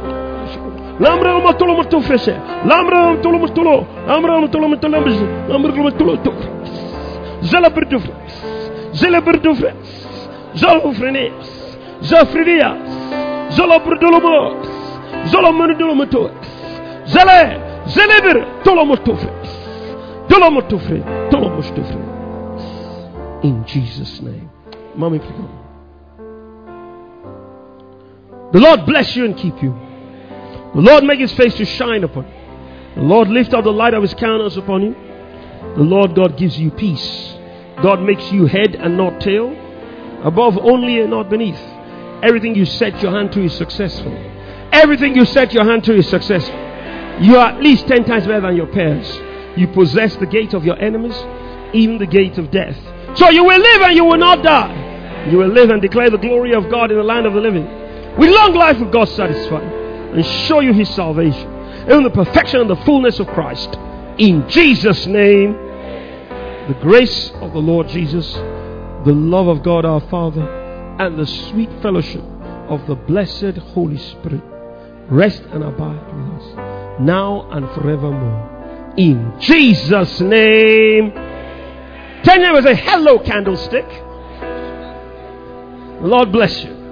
Lambra Matolo Matofese, Lambra Tolo Matolo, Lambra Matolo Matolambis, Lambra Matolo, Zelaberdufre, Zelaberdufre, Zolofrene, Zafridia, Zoloberdolomo, Zolomerdolomato, Zele, Zeleber, Tolomotofre, Tolomotofre, Tolomostofre. In Jesus' name. Mommy, please come. The Lord bless you and keep you. The Lord make his face to shine upon you. The Lord lift up the light of his countenance upon you. The Lord God gives you peace. God makes you head and not tail, above only and not beneath. Everything you set your hand to is successful. Everything you set your hand to is successful. You are at least 10 times better than your peers. You possess the gate of your enemies, even the gate of death. So you will live and you will not die. You will live and declare the glory of God in the land of the living, with long life with God satisfied, and show you his salvation. even the perfection and the fullness of Christ. In Jesus' name, the grace of the Lord Jesus, the love of God our Father, and the sweet fellowship of the blessed Holy Spirit rest and abide with us now and forevermore. In Jesus' name. Tell your neighbor, say, hello, candlestick. The Lord bless you.